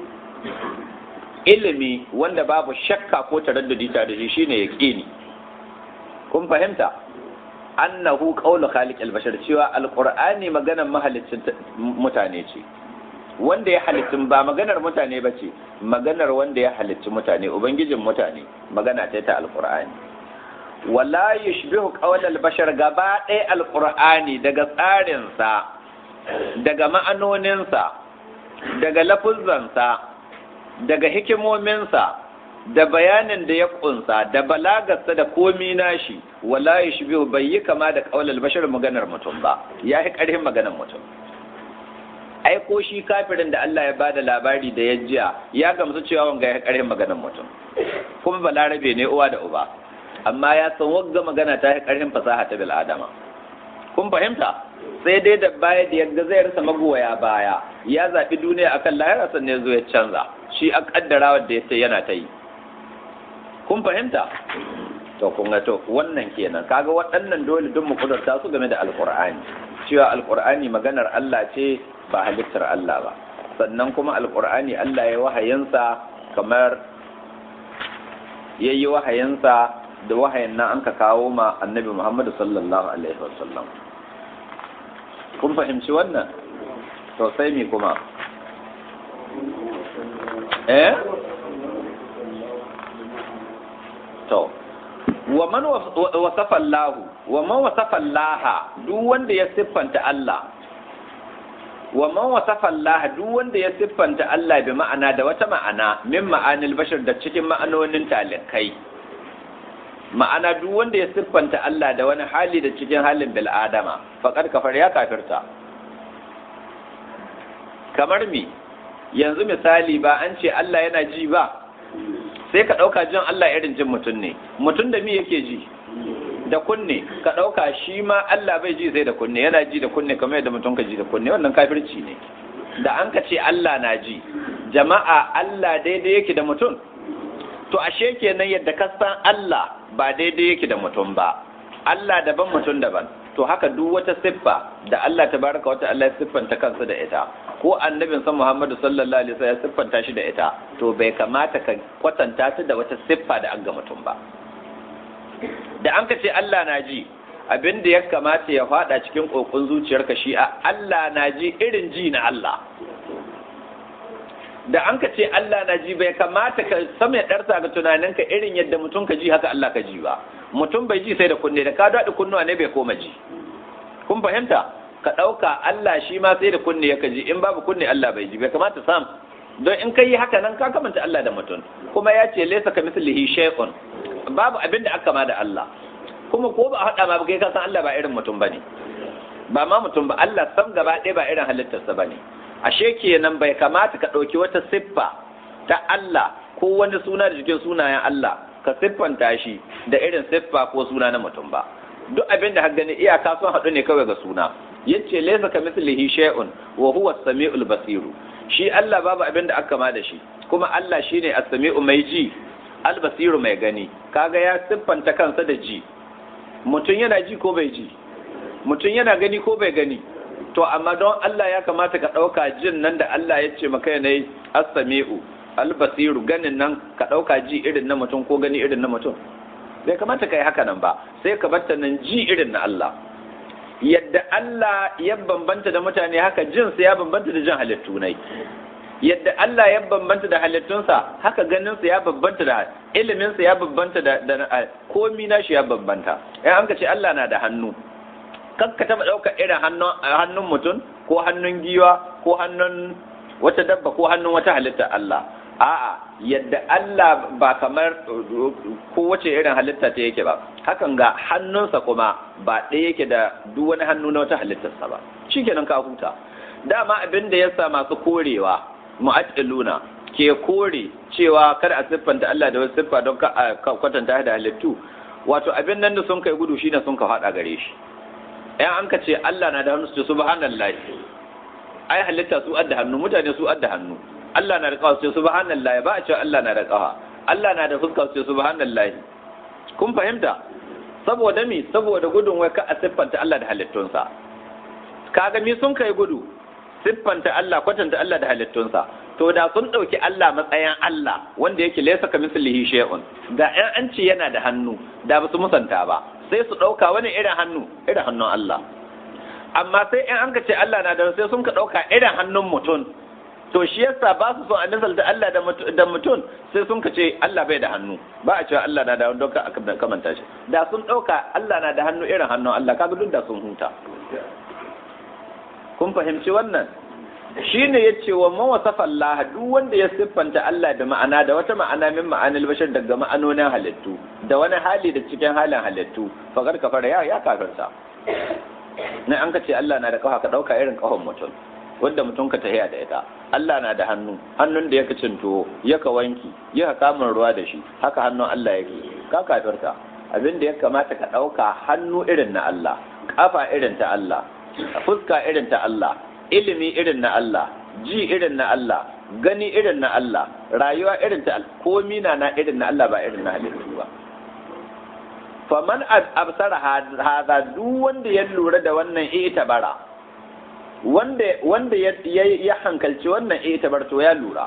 ilimi wanda babu shakka ko taraddudi tare da shi shine yaqini kun fahimta annahu qawlu khaliqil bashar cewa alqur'ani maganar mahalicin mutane ce wanda ya halittin ba maganar mutane bace maganar wanda ya halicci mutane ubangijin mutane magana ta ta alqur'ani wala yushbihu qawlal bashar gaba ɗaya alqur'ani daga tsarinsa daga ma'anoninsa daga lafuzzansa daga hikimominsa da bayanin da ya kunsa da balagarsa da komi nashi wala yushbihu bai yi kama da qawlal bashar maganar mutum ba ya yi ƙarfin maganar mutum ai ko shi kafirin da Allah ya bada labari da ya jiya ya gamsu cewa wanga ya yi ƙarfin maganar mutum kuma balarabe ne uwa da uba amma ya san wagga magana ta yi ƙarfin fasaha ta bil adama kun fahimta sai dai da baya da yadda zai rasa magoya baya ya zaɓi duniya akan lahira sannan ya zo ya canza shi a kaddara wanda ya ce yana ta yi kun fahimta to kun ga to wannan kenan kaga waɗannan dole duk mu kudurta su game da alqur'ani cewa alqur'ani maganar Allah ce ba halittar Allah ba sannan kuma alqur'ani Allah ya wahayinsa kamar yayi wahayinsa da wahayin nan an ka kawo ma annabi Muhammad sallallahu alaihi wasallam kun fahimci wannan to sai mi kuma eh to wa man wasafa Allah wa man wasafa Allah duk wanda ya siffanta Allah wa man wasafa Allah duk wanda ya siffanta Allah bi ma'ana da wata ma'ana min ma'anil bashar da cikin ma'anonin talikai ma'ana duk wanda ya siffanta Allah da wani hali da cikin halin bil adama faqad kafar ya kafirta kamar mi yanzu misali ba an ce Allah yana ji ba sai ka ɗauka jin Allah irin jin mutum ne mutum da mi yake ji da kunne ka ɗauka shi ma Allah bai ji sai da kunne yana ji da kunne kamar yadda mutum ka ji da kunne wannan kafirci ne da an ka ce Allah na ji jama'a Allah daidai yake da mutum to ashe kenan yadda ka san Allah ba daidai yake da mutum ba Allah daban mutum daban to haka duk wata siffa da Allah tabaraka wa ta'ala ya siffanta kansa da ita ko annabin sa Muhammadu sallallahu alaihi wasallam ya siffanta shi da ita to bai kamata ka kwatanta ta da wata siffa da an ga mutum ba da an ka ce Allah na ji abin da ya kamata ya fada cikin kokon zuciyarka shi a Allah na ji irin ji na Allah da an ka ce Allah na ji bai kamata ka sama ya darsa ga tunaninka irin yadda mutum ka ji haka Allah ka ji ba mutum bai ji sai da kunne da ka daɗi kunnuwa ne bai koma ji kun fahimta ka ɗauka Allah shi ma sai da kunne ya ji in babu kunne Allah bai ji bai kamata sam don in ka yi haka nan ka kamanta Allah da mutum kuma ya ce laysa ka mislihi shay'un babu abin da aka kama da Allah kuma ko ba a haɗa ma ba kai ka san Allah ba irin mutum bane ba ma mutum ba Allah sam gaba ɗaya ba irin halittarsa bane ashe kenan bai kamata ka ɗauki wata siffa ta Allah ko wani suna da cikin sunayen Allah ka siffanta shi da irin siffa ko suna na mutum ba duk abin da gani iyaka sun haɗu ne kawai ga suna yace laysa kamithlihi shay'un wa huwa as-sami'ul basir shi Allah babu abin da aka ma da shi kuma Allah shine as-sami'u mai ji al-basir mai gani kaga ya siffanta kansa da ji mutum yana ji ko bai ji mutum yana gani ko bai gani to amma don Allah ya kamata ka ɗauka jin nan da Allah ya ce maka ne as-sami'u albasiru ganin nan ka ɗauka ji irin na mutum ko gani irin na mutum bai kamata ka yi haka nan ba sai ka batta nan ji irin na Allah yadda Allah ya bambanta da mutane haka jinsa ya bambanta da jin halittu nai yadda Allah ya bambanta da halittunsa haka ganinsa ya bambanta da iliminsa ya bambanta da, da komi nashi ya bambanta in an ka ce Allah na da hannu kan ka taɓa ɗaukar irin hannun mutum ko hannun giwa ko hannun wata dabba ko hannun wata halitta Allah a'a yadda Allah ba kamar kowace irin halitta ta yake ba hakan ga hannunsa kuma ba ɗaya yake da duk wani hannu na wata halittarsa ba shikenan ka huta dama abin da yasa masu korewa mu'attiluna ke kore cewa kada a siffanta Allah da wasu siffa don ka kwatanta da halittu wato abin nan da sun kai gudu shine sun ka fada gare shi ɗan an ka ce Allah na da hannu su subhanallahi ai halitta su adda hannu mutane su adda hannu Allah na da kafa su subhanallahi ba a ce Allah na da kafa Allah na da fuska su subhanallahi kun fahimta saboda mi saboda gudun wai ka a siffanta Allah da halittunsa kaga mi sun kai gudu siffanta Allah kwatanta Allah da halittunsa to da sun ɗauki Allah matsayin Allah wanda yake laysa kamithlihi shay'un da ɗan an ce yana da hannu da ba su musanta ba sai su ɗauka wani irin hannu irin hannun Allah amma sai in an ka ce Allah na da sai sun ka ɗauka irin hannun mutum to shi yasa ba su so a misalta Allah da mutum sai sun ka ce Allah bai da hannu ba a cewa Allah na da hannu ka kamanta shi da sun ɗauka Allah na da hannu irin hannun Allah kaga duk da sun huta kun fahimci wannan shine yace wa man wasafa Allah duk wanda ya siffanta Allah da ma'ana da wata ma'ana min ma'anil bashar daga ma'anonin halittu da wani hali da cikin halin halittu fakar kafara ya ya kafirta ne an ka ce Allah na da kafa ka dauka irin kafan mutum wanda mutum ka tahiya da ita Allah na da hannu hannun da yake cinto yaka wanki yaka kamun ruwa da shi haka hannun Allah yake ka kafirta abin da ya kamata ka dauka hannu irin na Allah kafa irin ta Allah fuska irin ta Allah ilimi irin na Allah ji irin na Allah gani irin na Allah rayuwa irin ta komi na na irin na Allah ba irin na halittu ba faman absara hada duk wanda ya lura da wannan itabara wanda wanda ya ya hankalci wannan itabar to ya lura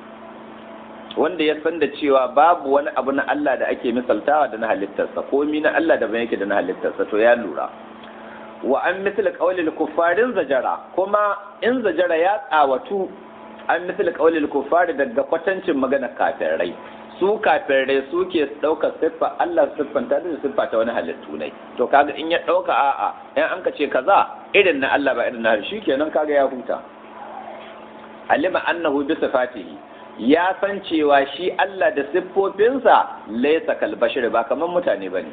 wanda ya san da cewa babu wani abu na Allah da ake misaltawa da na halittarsa komi na Allah da ban yake da na halittarsa to ya lura wa an misal qawlil kuffarin zajara kuma in zajara ya tsawatu an misal qawlil kuffari daga kwatancin magana kafirai su kafirai suke dauka siffa Allah siffanta da siffa ta wani halittu ne to kaga in ya dauka a'a in an ka ce kaza irin na Allah ba irin na shi kenan kaga ya huta alima annahu bi sifatihi ya san cewa shi Allah da siffofinsa laysa kal bashar ba kaman mutane bane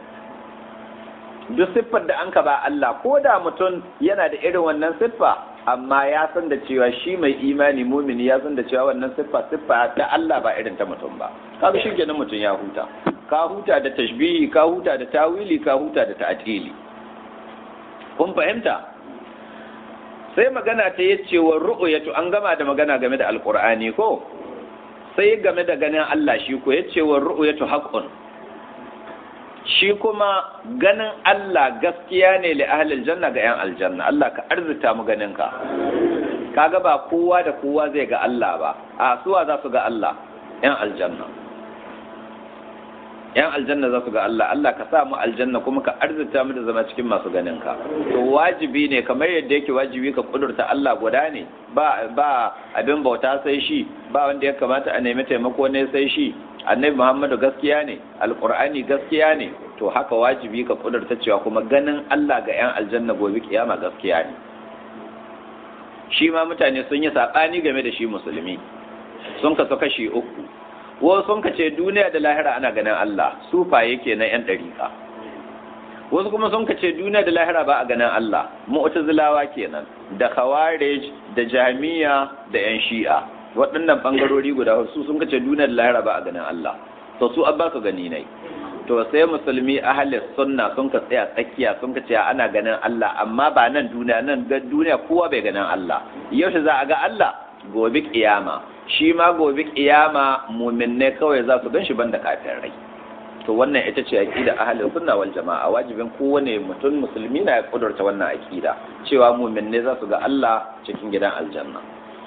duk siffar da an ka ba Allah ko da mutum yana da irin wannan siffa amma ya san da cewa shi mai imani mumini ya san da cewa wannan siffa siffa ta Allah ba irin ta mutum ba kaga shi kenan mutum ya huta ka huta da tashbihi ka huta da tawili ka huta da ta'tili kun fahimta sai magana ta yace wa ru'yatu an gama da magana game da alqur'ani ko sai game da ganin Allah shi ko yace wa ru'yatu haqqun shi kuma ganin Allah gaskiya ne li ahlil janna ga yan aljanna Allah ka arzuta mu ganin ka kaga ba kowa da kowa zai ga Allah ba a suwa za su ga Allah yan aljanna yan aljanna za su ga Allah Allah ka sa mu aljanna kuma ka arzuta mu da zama cikin masu ganin ka to wajibi ne kamar yadda yake wajibi ka kudurta Allah guda ne ba ba abin bauta sai shi ba wanda ya kamata a nemi taimako ne sai shi annabi Muhammadu gaskiya ne alqur'ani gaskiya ne to haka wajibi ka kudurta cewa kuma ganin Allah ga yan aljanna gobe kiyama gaskiya ne shi ma mutane sun yi sabani game da shi musulmi sun kasu kashi uku wasu sun kace duniya da lahira ana ganin Allah sufaye kenan yan dariƙa wasu kuma sun kace duniya da lahira ba a ganin Allah mu'tazilawa kenan da khawarij da jahmiya da yan shi'a waɗannan bangarori guda su sun kace duniya da lahira ba a ganin Allah to su abba su gani ne to sai musulmi ahli sunna sun ka tsaya tsakiya sun kace ana ganin Allah amma ba nan duniya nan duniya kowa bai ganin Allah yaushe za a ga Allah gobe kiyama shi ma gobe kiyama mu'minai kawai za su ganshi banda kafirai to wannan ita ce aqida ahlus sunna wal jamaa wajibin kowane mutum musulmi na ya kudurta wannan aqida cewa mu'minai za su ga Allah cikin gidan aljanna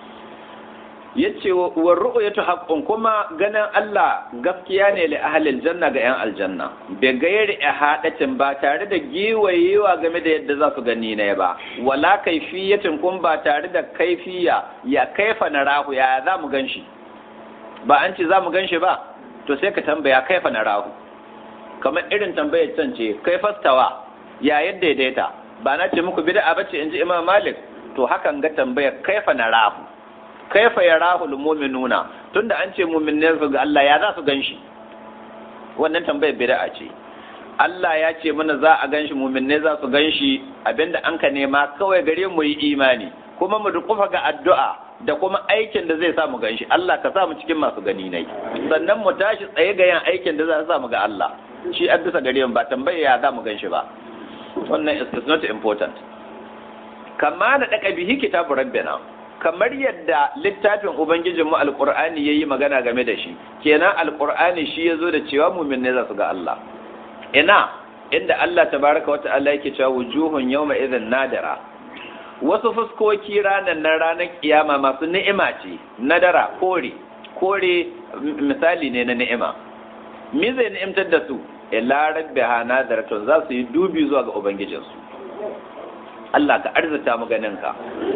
yace wa ru'yatu haqqun kuma ganin Allah gaskiya ne li ahlil janna ga yan aljanna bai gairi ihadatin ba tare da giwayewa game da yadda za su gani ne ba wala kaifiyatin kun ba tare da kaifiya ya kaifa narahu ya za mu ganshi ba an ce za mu ganshi ba to sai ka tambaya kaifa narahu kamar irin tambayar can ce kaifastawa ya yadda daidaita ba na ce muku bid'a bace inji Imam Malik to hakan ga tambayar kaifa narahu kaifa yarahul mu'minuna tunda an ce mu'minai su ga Allah ya za su ganshi wannan tambayar bid'a ce Allah ya ce mana za a ganshi mu'minai za su ganshi abinda an ka nema kawai gare mu yi imani kuma mu dukufa ga addu'a da kuma aikin da zai sa mu ganshi Allah ka sa mu cikin masu gani nai sannan mu tashi tsaye ga yin aikin da za sa mu ga Allah shi an bisa gare mu ba tambaye ya za mu gan shi ba wannan is not important. Kama na daka bihi kitabu rabbina, kamar yadda littafin ubangijinmu alqur'ani yayi magana game da shi, kenan alqur'ani shi yazo da cewa mu'min ne za su ga Allah. Ina inda Allah tabaraka wata'ala yake cewa wujuhun yawma idhin nadara, wasu fuskoki ranar nan ranar kiyama masu ni'ima ce, nadara kore kore misali ne na ni'ima. Me zai ni'imtar da su? Ila rabbiha nadaratun, za su yi dubi zuwa ga ubangijinsu. Allah ka arzita mu ganin ka.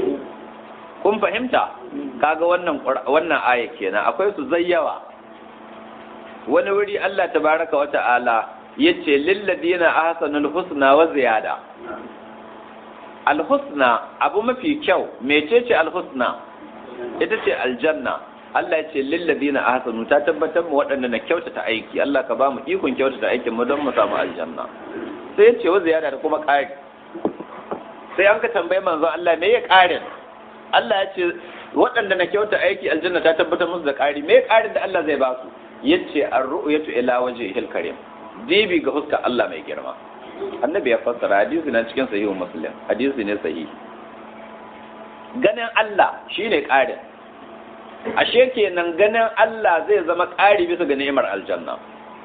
Kun fahimta? Kaga wannan wannan aya kenan, akwai su zayyawa. Wani wuri Allah tabaraka wa ta'ala yace lil ladina ahsanul husna wa ziyada. Al husna abu mafi kyau, mecece al husna? Ita ce aljanna. Allah ya ce lil ladina ahsanu, ta tabbatar mu waɗanda na kyautata aiki. Allah ka ba mu ikon kyautata aikin mu don mu samu aljanna. Sai ya ce wa ziyada da kuma ƙari. Sai an ka tambaye manzon Allah me ya ƙarin? Allah ya ce waɗanda na kyauta aiki aljanna ta tabbatar musu da ƙari. Me ya ƙarin da Allah zai ba su? Yace ar-ru'yatu ila wajhihil karim, dibi ga huskar Allah mai girma. Annabi ya fassara hadisi na cikin sahihu Muslim, hadisi ne sahihi. Ganin Allah shine ƙarin. Ashe kenan ganin Allah zai zama ƙari bisa ga ni'imar aljanna.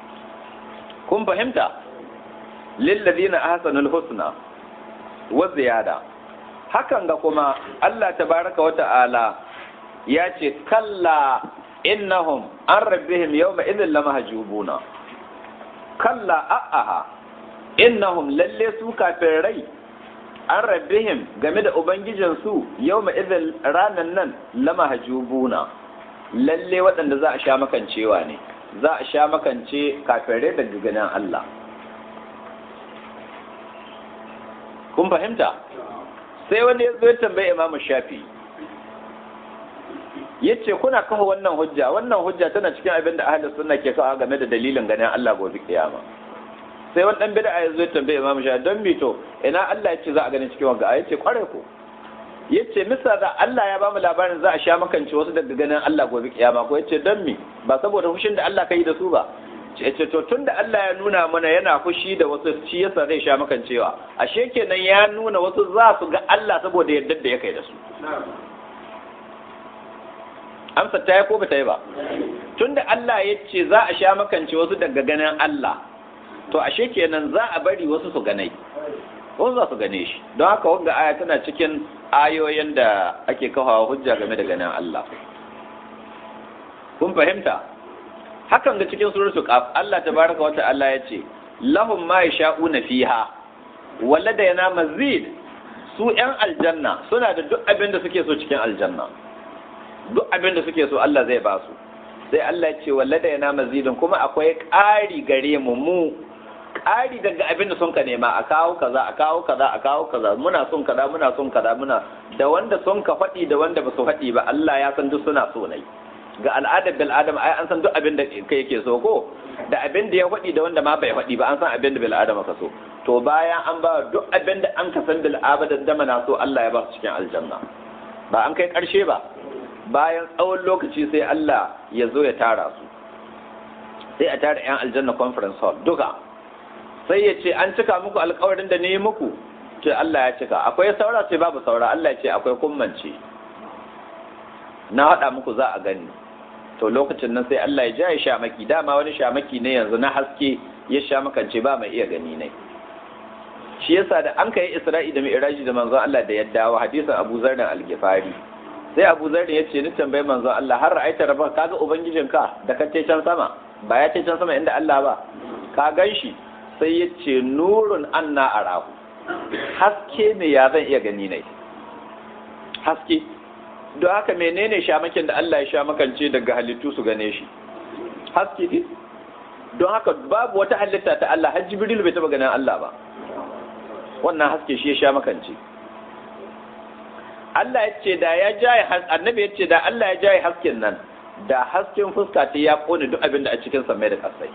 Kun fahimta? Lil ladina ahsanul husna wa ziyada. Hakan ga kuma Allah tabaraka wa ta'ala ya ce kalla innahum an rabbihim yawma idhil lamahjubuna. Kalla a'aha innahum lalle su kafirai an rabbihim game da ubangijinsu yawma idhil ranan nan lamahjubuna, lalle waɗanda za a sha makancewa ne, za a sha makance kafirai daga ganin Allah. Kun fahimta? Sai wani ya zo ya tambaye Imam Shafi, yace kuna kafa wannan hujja, wannan hujja tana cikin abin da ahlus sunna ke kawo game da dalilin ganin Allah gobe kiyama. Sai wani dan bid'a ya zo ya tambaye Imam Shafi, don mito ina Allah yace za a gani cikin wanga ayace kware ko. Yace misa da Allah ya bamu labarin za a sha makance wasu daga ganin Allah gobe kiyama ko, yace don mi ba saboda fushin da Allah kai da su ba. Yace to tunda Allah ya nuna mana yana fushi da wasu shi yasa zai sha makancewa, ashe kenan ya nuna wasu za su ga Allah saboda yadda da ya kai da su. Amsa ta yi ko ba ta yi ba? Tunda Allah ya ce za a sha makance wasu daga ganin Allah, to ashe kenan za a bari wasu su ganai, wasu za su gane shi. Don haka wanga aya tana cikin ayoyin da ake kawo hujja game da ganin Allah. Kun fahimta? Hakan ga cikin suratul Qaf Allah tabaraka wa ta'ala ya ce lahum ma yasha'una fiha waladayna mazid. Su ƴan aljanna suna da duk abin da suke so cikin aljanna, duk abin da suke so Allah zai ba su. Sai Allah ya ce waladayna mazidun, kuma akwai ƙari gare mu mu, ƙari daga abin da sun ka nema, a kawo kaza a kawo kaza a kawo kaza, muna son kaza muna son kaza muna, da wanda sun ka faɗi da wanda ba su faɗi ba Allah ya san duk suna so nai. Ga al'adar bil adam ai an san duk abin da kai yake so ko, da abin da ya faɗi da wanda ma bai faɗi ba an san abin da bil adam ka so. To bayan an ba duk abin da an ka san bil abadan da mana so Allah ya ba su cikin aljanna, ba an kai ƙarshe ba. Bayan tsawon lokaci sai Allah ya zo ya tara su, sai a tara yan aljanna conference hall duka, sai ya ce an cika muku alƙawarin da ne muku, ce Allah ya cika. Akwai saura ce babu saura, Allah ya ce akwai kummance, na haɗa muku za a gani. To lokacin nan sai Allah ya ja ya shamaki, dama wani shamaki ne yanzu na haske ya shamakance ba mai iya gani ne. Shi yasa da an kai Isra'i da Mi'raji da manzon Allah da ya dawo, hadisin Abu Zarr al-Ghifari, sai Abu Zarr ya ce ni tambaye manzon Allah har ra'aita rabbaka, kaga ubangijinka da ka ce can sama, ba ya ce can sama inda Allah ba, ka ganshi? Sai ya ce nurun anna arahu, haske ne ya zan iya gani ne, haske. Don haka menene shamakin da Allah ya shamakance daga halittu su gane shi? Haske ne. Don haka babu wata halitta ta Allah, har Jibril bai taba ganin Allah ba, wannan haske shi ya shamakance. Allah ya ce da ya jaye, annabi ya ce da Allah ya jaye hasken nan, da hasken fuska ta ya kone duk abin da a cikin samai da kasai.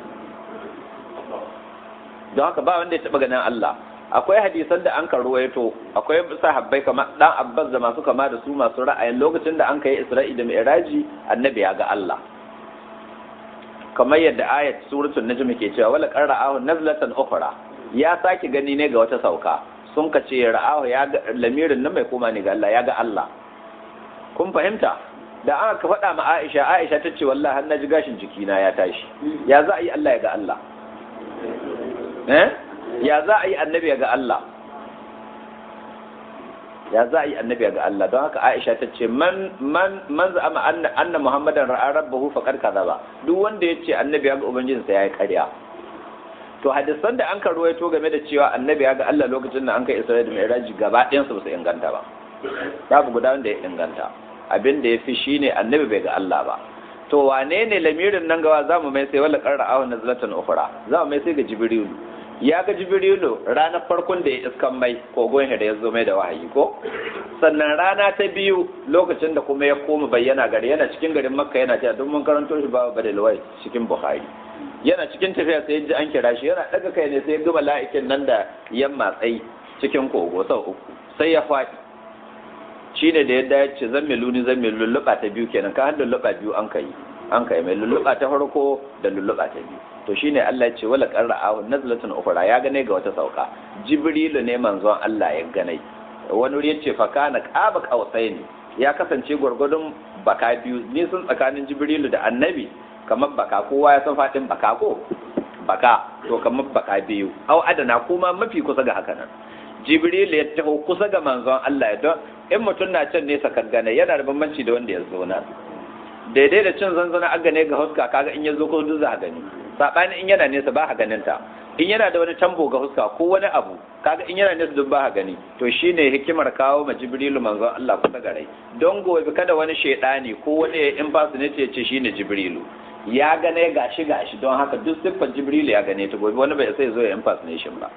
Don haka ba wanda ya taba ganin Allah. Akwai hadisan da an karuwaito, akwai sahabbai kamar dan Abbas da masu kama da su masu ra'ayin lokacin da an kai Isra'i da Mi'raji annabi ya ga Allah. kamar yadda ayat suratul najm ke cewa wala qara'ahu nazlatan ukhra ya saki gani ne ga wata sauka sun ka ce ra'ahu ya ga lamirin nan mai koma ne ga Allah ya ga Allah kun fahimta da aka faɗa ma Aisha Aisha tace wallahi har naji gashin jikina ya tashi ya za a yi Allah ya ga Allah eh ya za a yi annabi ya ga Allah ya za a yi annabi ya ga Allah don haka Aisha ta ce man man man za'ama anna anna Muhammadan ra'a rabbahu faqad kadaba duk wanda yace annabi ya ga ubangijinsa yayi ƙarya to hadisan da an karuwaito game da cewa annabi ya ga Allah lokacin da an kai Isra'ila da Mi'raj gaba ɗayan su ba su inganta ba babu guda wanda ya inganta abin da yafi shine annabi bai ga Allah ba to wane ne lamirin nan gawa zamu mai sai wala qara'ahu nazlatan ukhra zamu mai sai ga Jibrilu ya ga Jibrilu ranar farkon da ya iskan mai kogon da ya zo mai da wahayi ko sannan rana ta biyu lokacin da kuma ya koma bayyana gari yana cikin garin Makka yana cewa don mun karanto shi babu badalwai cikin Bukhari yana cikin tafiya sai ji an kira shi yana daga kai ne sai ya ga mala'ikin nan da yamma tsayi cikin kogo sau uku sai ya faɗi shine da yadda ya ce zan miluni zan mi lulluɓa ta biyu kenan ka har lulluɓa biyu an kai an kai mai lulluɓa ta farko da lulluɓa ta biyu to shine Allah ya ce wala qarra'ahu nazlatun ukhra ya gane ga wata sauka Jibrilu ne manzon Allah ya gane wani wuri yace fa kana qaba qausaini ya kasance gurgudun baka biyu ni sun tsakanin Jibrilu da Annabi kamar baka kowa ya san fadin baka ko baka to kamar baka biyu au adana kuma mafi kusa ga haka nan Jibrilu ya taho kusa ga manzon Allah ya don in mutum na can nesa kan gane yana da bambanci da wanda ya zo na daidai da cin zanzana an gane ga huska kaga in ya zo ko duk za a gani sabani in yana nesa ba a ganin ta in yana da wani tambo ga huska ko wani abu kaga in yana nesa duk ba a gani to shine hikimar kawo ma Jibrilu manzon Allah kusa ga rai don gobe kada wani shedani ko wani ya impersonate ya ce shine Jibrilu ya gane gashi gashi don haka duk siffar Jibrilu ya gane ta gobe wani bai sai zo ya impersonation ba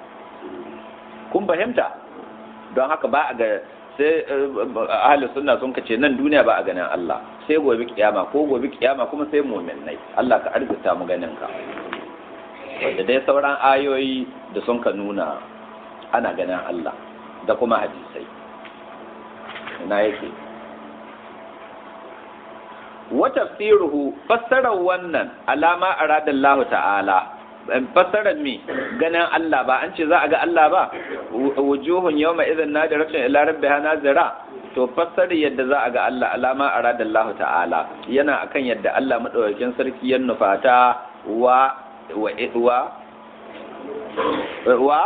kun fahimta don haka ba a ga sai ahli sunna sun kace nan duniya ba a ganin Allah sai gobe kiyama ko gobe kiyama kuma sai mu'minai Allah ka arzuta mu ganin ka wanda dai sauran ayoyi da sun ka nuna ana ganin Allah da kuma hadisai ina yake wa tafsiruhu fassarar wannan alama arada Allah ta'ala fassarar mi ganin Allah ba an ce za a ga Allah ba wujuhun yawma idhan nadiratun ila rabbiha nazira to fassarar yadda za a ga Allah alama arada Allah ta'ala yana akan yadda Allah madaukakin sarki ya nufata wa wa wa wa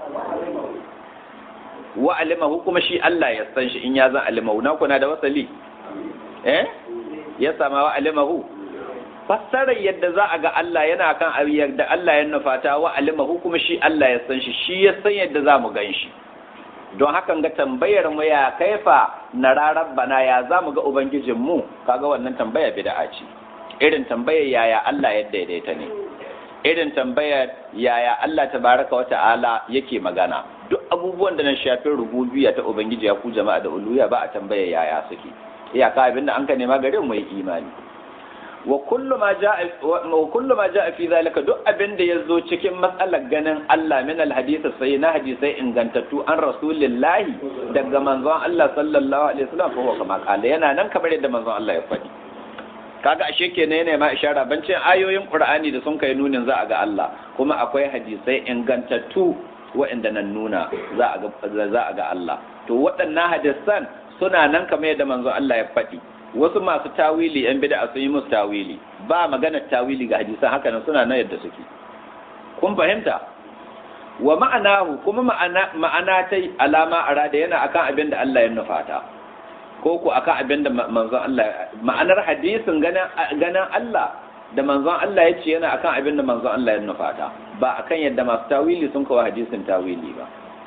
wa alimahu kuma shi Allah ya san shi in ya zan alimahu na kuna da wasali eh ya sama wa alimahu fassarar yadda za a ga Allah yana kan yadda Allah ya nufata wa alimahu kuma shi Allah ya san shi shi ya san yadda za mu gan shi don hakan ga tambayar mu ya kaifa na rarar bana ya za mu ga ubangijinmu kaga wannan tambaya bid'a ce irin tambayar yaya Allah ya daidaita ne irin tambayar yaya Allah tabaraka wa ta'ala yake magana duk abubuwan da na shafi rububiyya ta ubangiji ya ku jama'a da uluhiyya ba a tambayar yaya suke iyaka abinda an ka nema gare mu yi imani wa kullu ma jaa wa kullu ma jaa fi zalika duk abinda yazo cikin matsalar ganin Allah min alhadith sai na hadisai ingantattu an rasulillahi daga manzon Allah sallallahu alaihi wasallam ko kama kala yana nan kamar yadda manzon Allah ya faɗi kaga ashe kenan yana ma ishara bancin ayoyin Qur'ani da sun kai nunin za a ga Allah kuma akwai hadisai ingantattu waɗanda nan nuna za a ga za a ga Allah to waɗannan hadisan suna nan kamar yadda manzon Allah ya faɗi wasu masu tawili yan bid'a sun yi musu tawili ba magana tawili ga hadisan haka nan suna nan yadda suke kun fahimta wa ma'anahu kuma ma'ana ma'ana tai alama arada yana akan abin da Allah ya nufata ko ko akan abin da manzon Allah ma'anar hadisin ganin ganin Allah da manzon Allah ya ce yana akan abin da manzon Allah ya nufata ba akan yadda masu tawili sun kawo hadisin tawili ba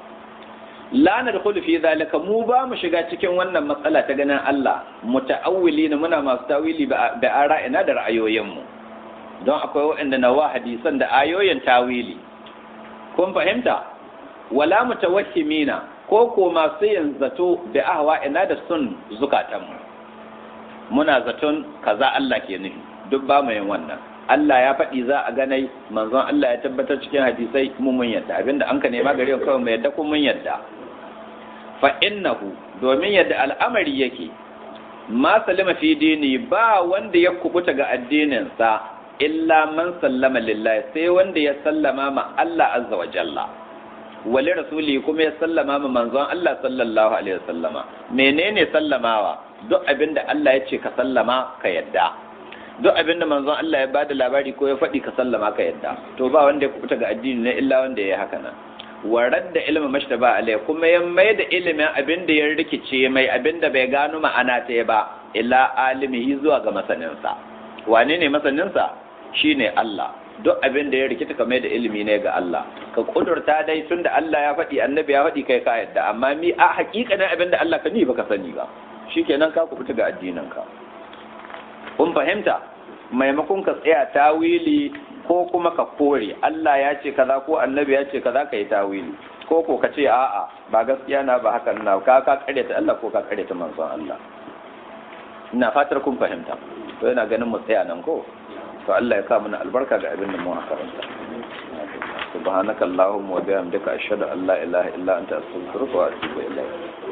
la nadkhulu fi zalika mu ba mu shiga cikin wannan matsala ta ganin Allah muta'awwilin muna masu tawili da ara'ina da ra'ayoyin mu don akwai waɗanda na wa hadisan da ayoyin tawili kun fahimta wala mutawahhimina ko ko masu yin zato da ahwa'ina da sun zukatan mu muna zaton kaza Allah ke nufi duk ba mu yin wannan Allah ya faɗi za a ganai manzon Allah ya tabbatar cikin hadisai mu mun yadda abinda an ka nema gare kawai mu yadda kuma mun yadda fa innahu domin yadda al'amari yake ma salima fi dini ba wanda ya kubuta ga addinin sa illa man sallama lillahi sai wanda ya sallama ma Allah azza wa jalla wali rasuli kuma ya sallama ma manzon Allah sallallahu alaihi wasallama. Menene sallamawa? Duk abinda Allah ya ce ka sallama ka yadda, duk abinda manzon Allah ya bada labari ko ya faɗi ka sallama ka yadda. To ba wanda ya kubuta ga addini ne illa wanda ya yi haka nan. Warar da ilimin mashtaba alai kuma ya mai da ilimin abinda ya rikice mai abinda bai gano ma'ana ta ba ila alimihi zuwa ga masaninsa. Wane ne masaninsa? Shine Allah. Duk abin da ya rikita ka mai da ilimi ne ga Allah, ka kudurta dai tun da Allah ya faɗi annabi ya faɗi kai ka yadda, amma mi a hakikanin abin da Allah ka ni baka sani ba, shikenan ka kubuta ga addinin ka. Kun fahimta? Maimakon ka tsaya tawili ko kuma ka kore Allah ya ce kaza ko annabi ya ce kaza ka yi tawili, ko ko ka ce a'a ba gaskiya na ba hakan na ka ka karyata Allah ko ka karyata manzon Allah. Ina fatar kun fahimta. To yana ganin mu tsaya nan ko? To Allah ya sa mana albarka ga abin da mu karanta. Subhanakallahumma wa bihamdika ashhadu an la ilaha illa anta astaghfiruka wa atubu ilayk.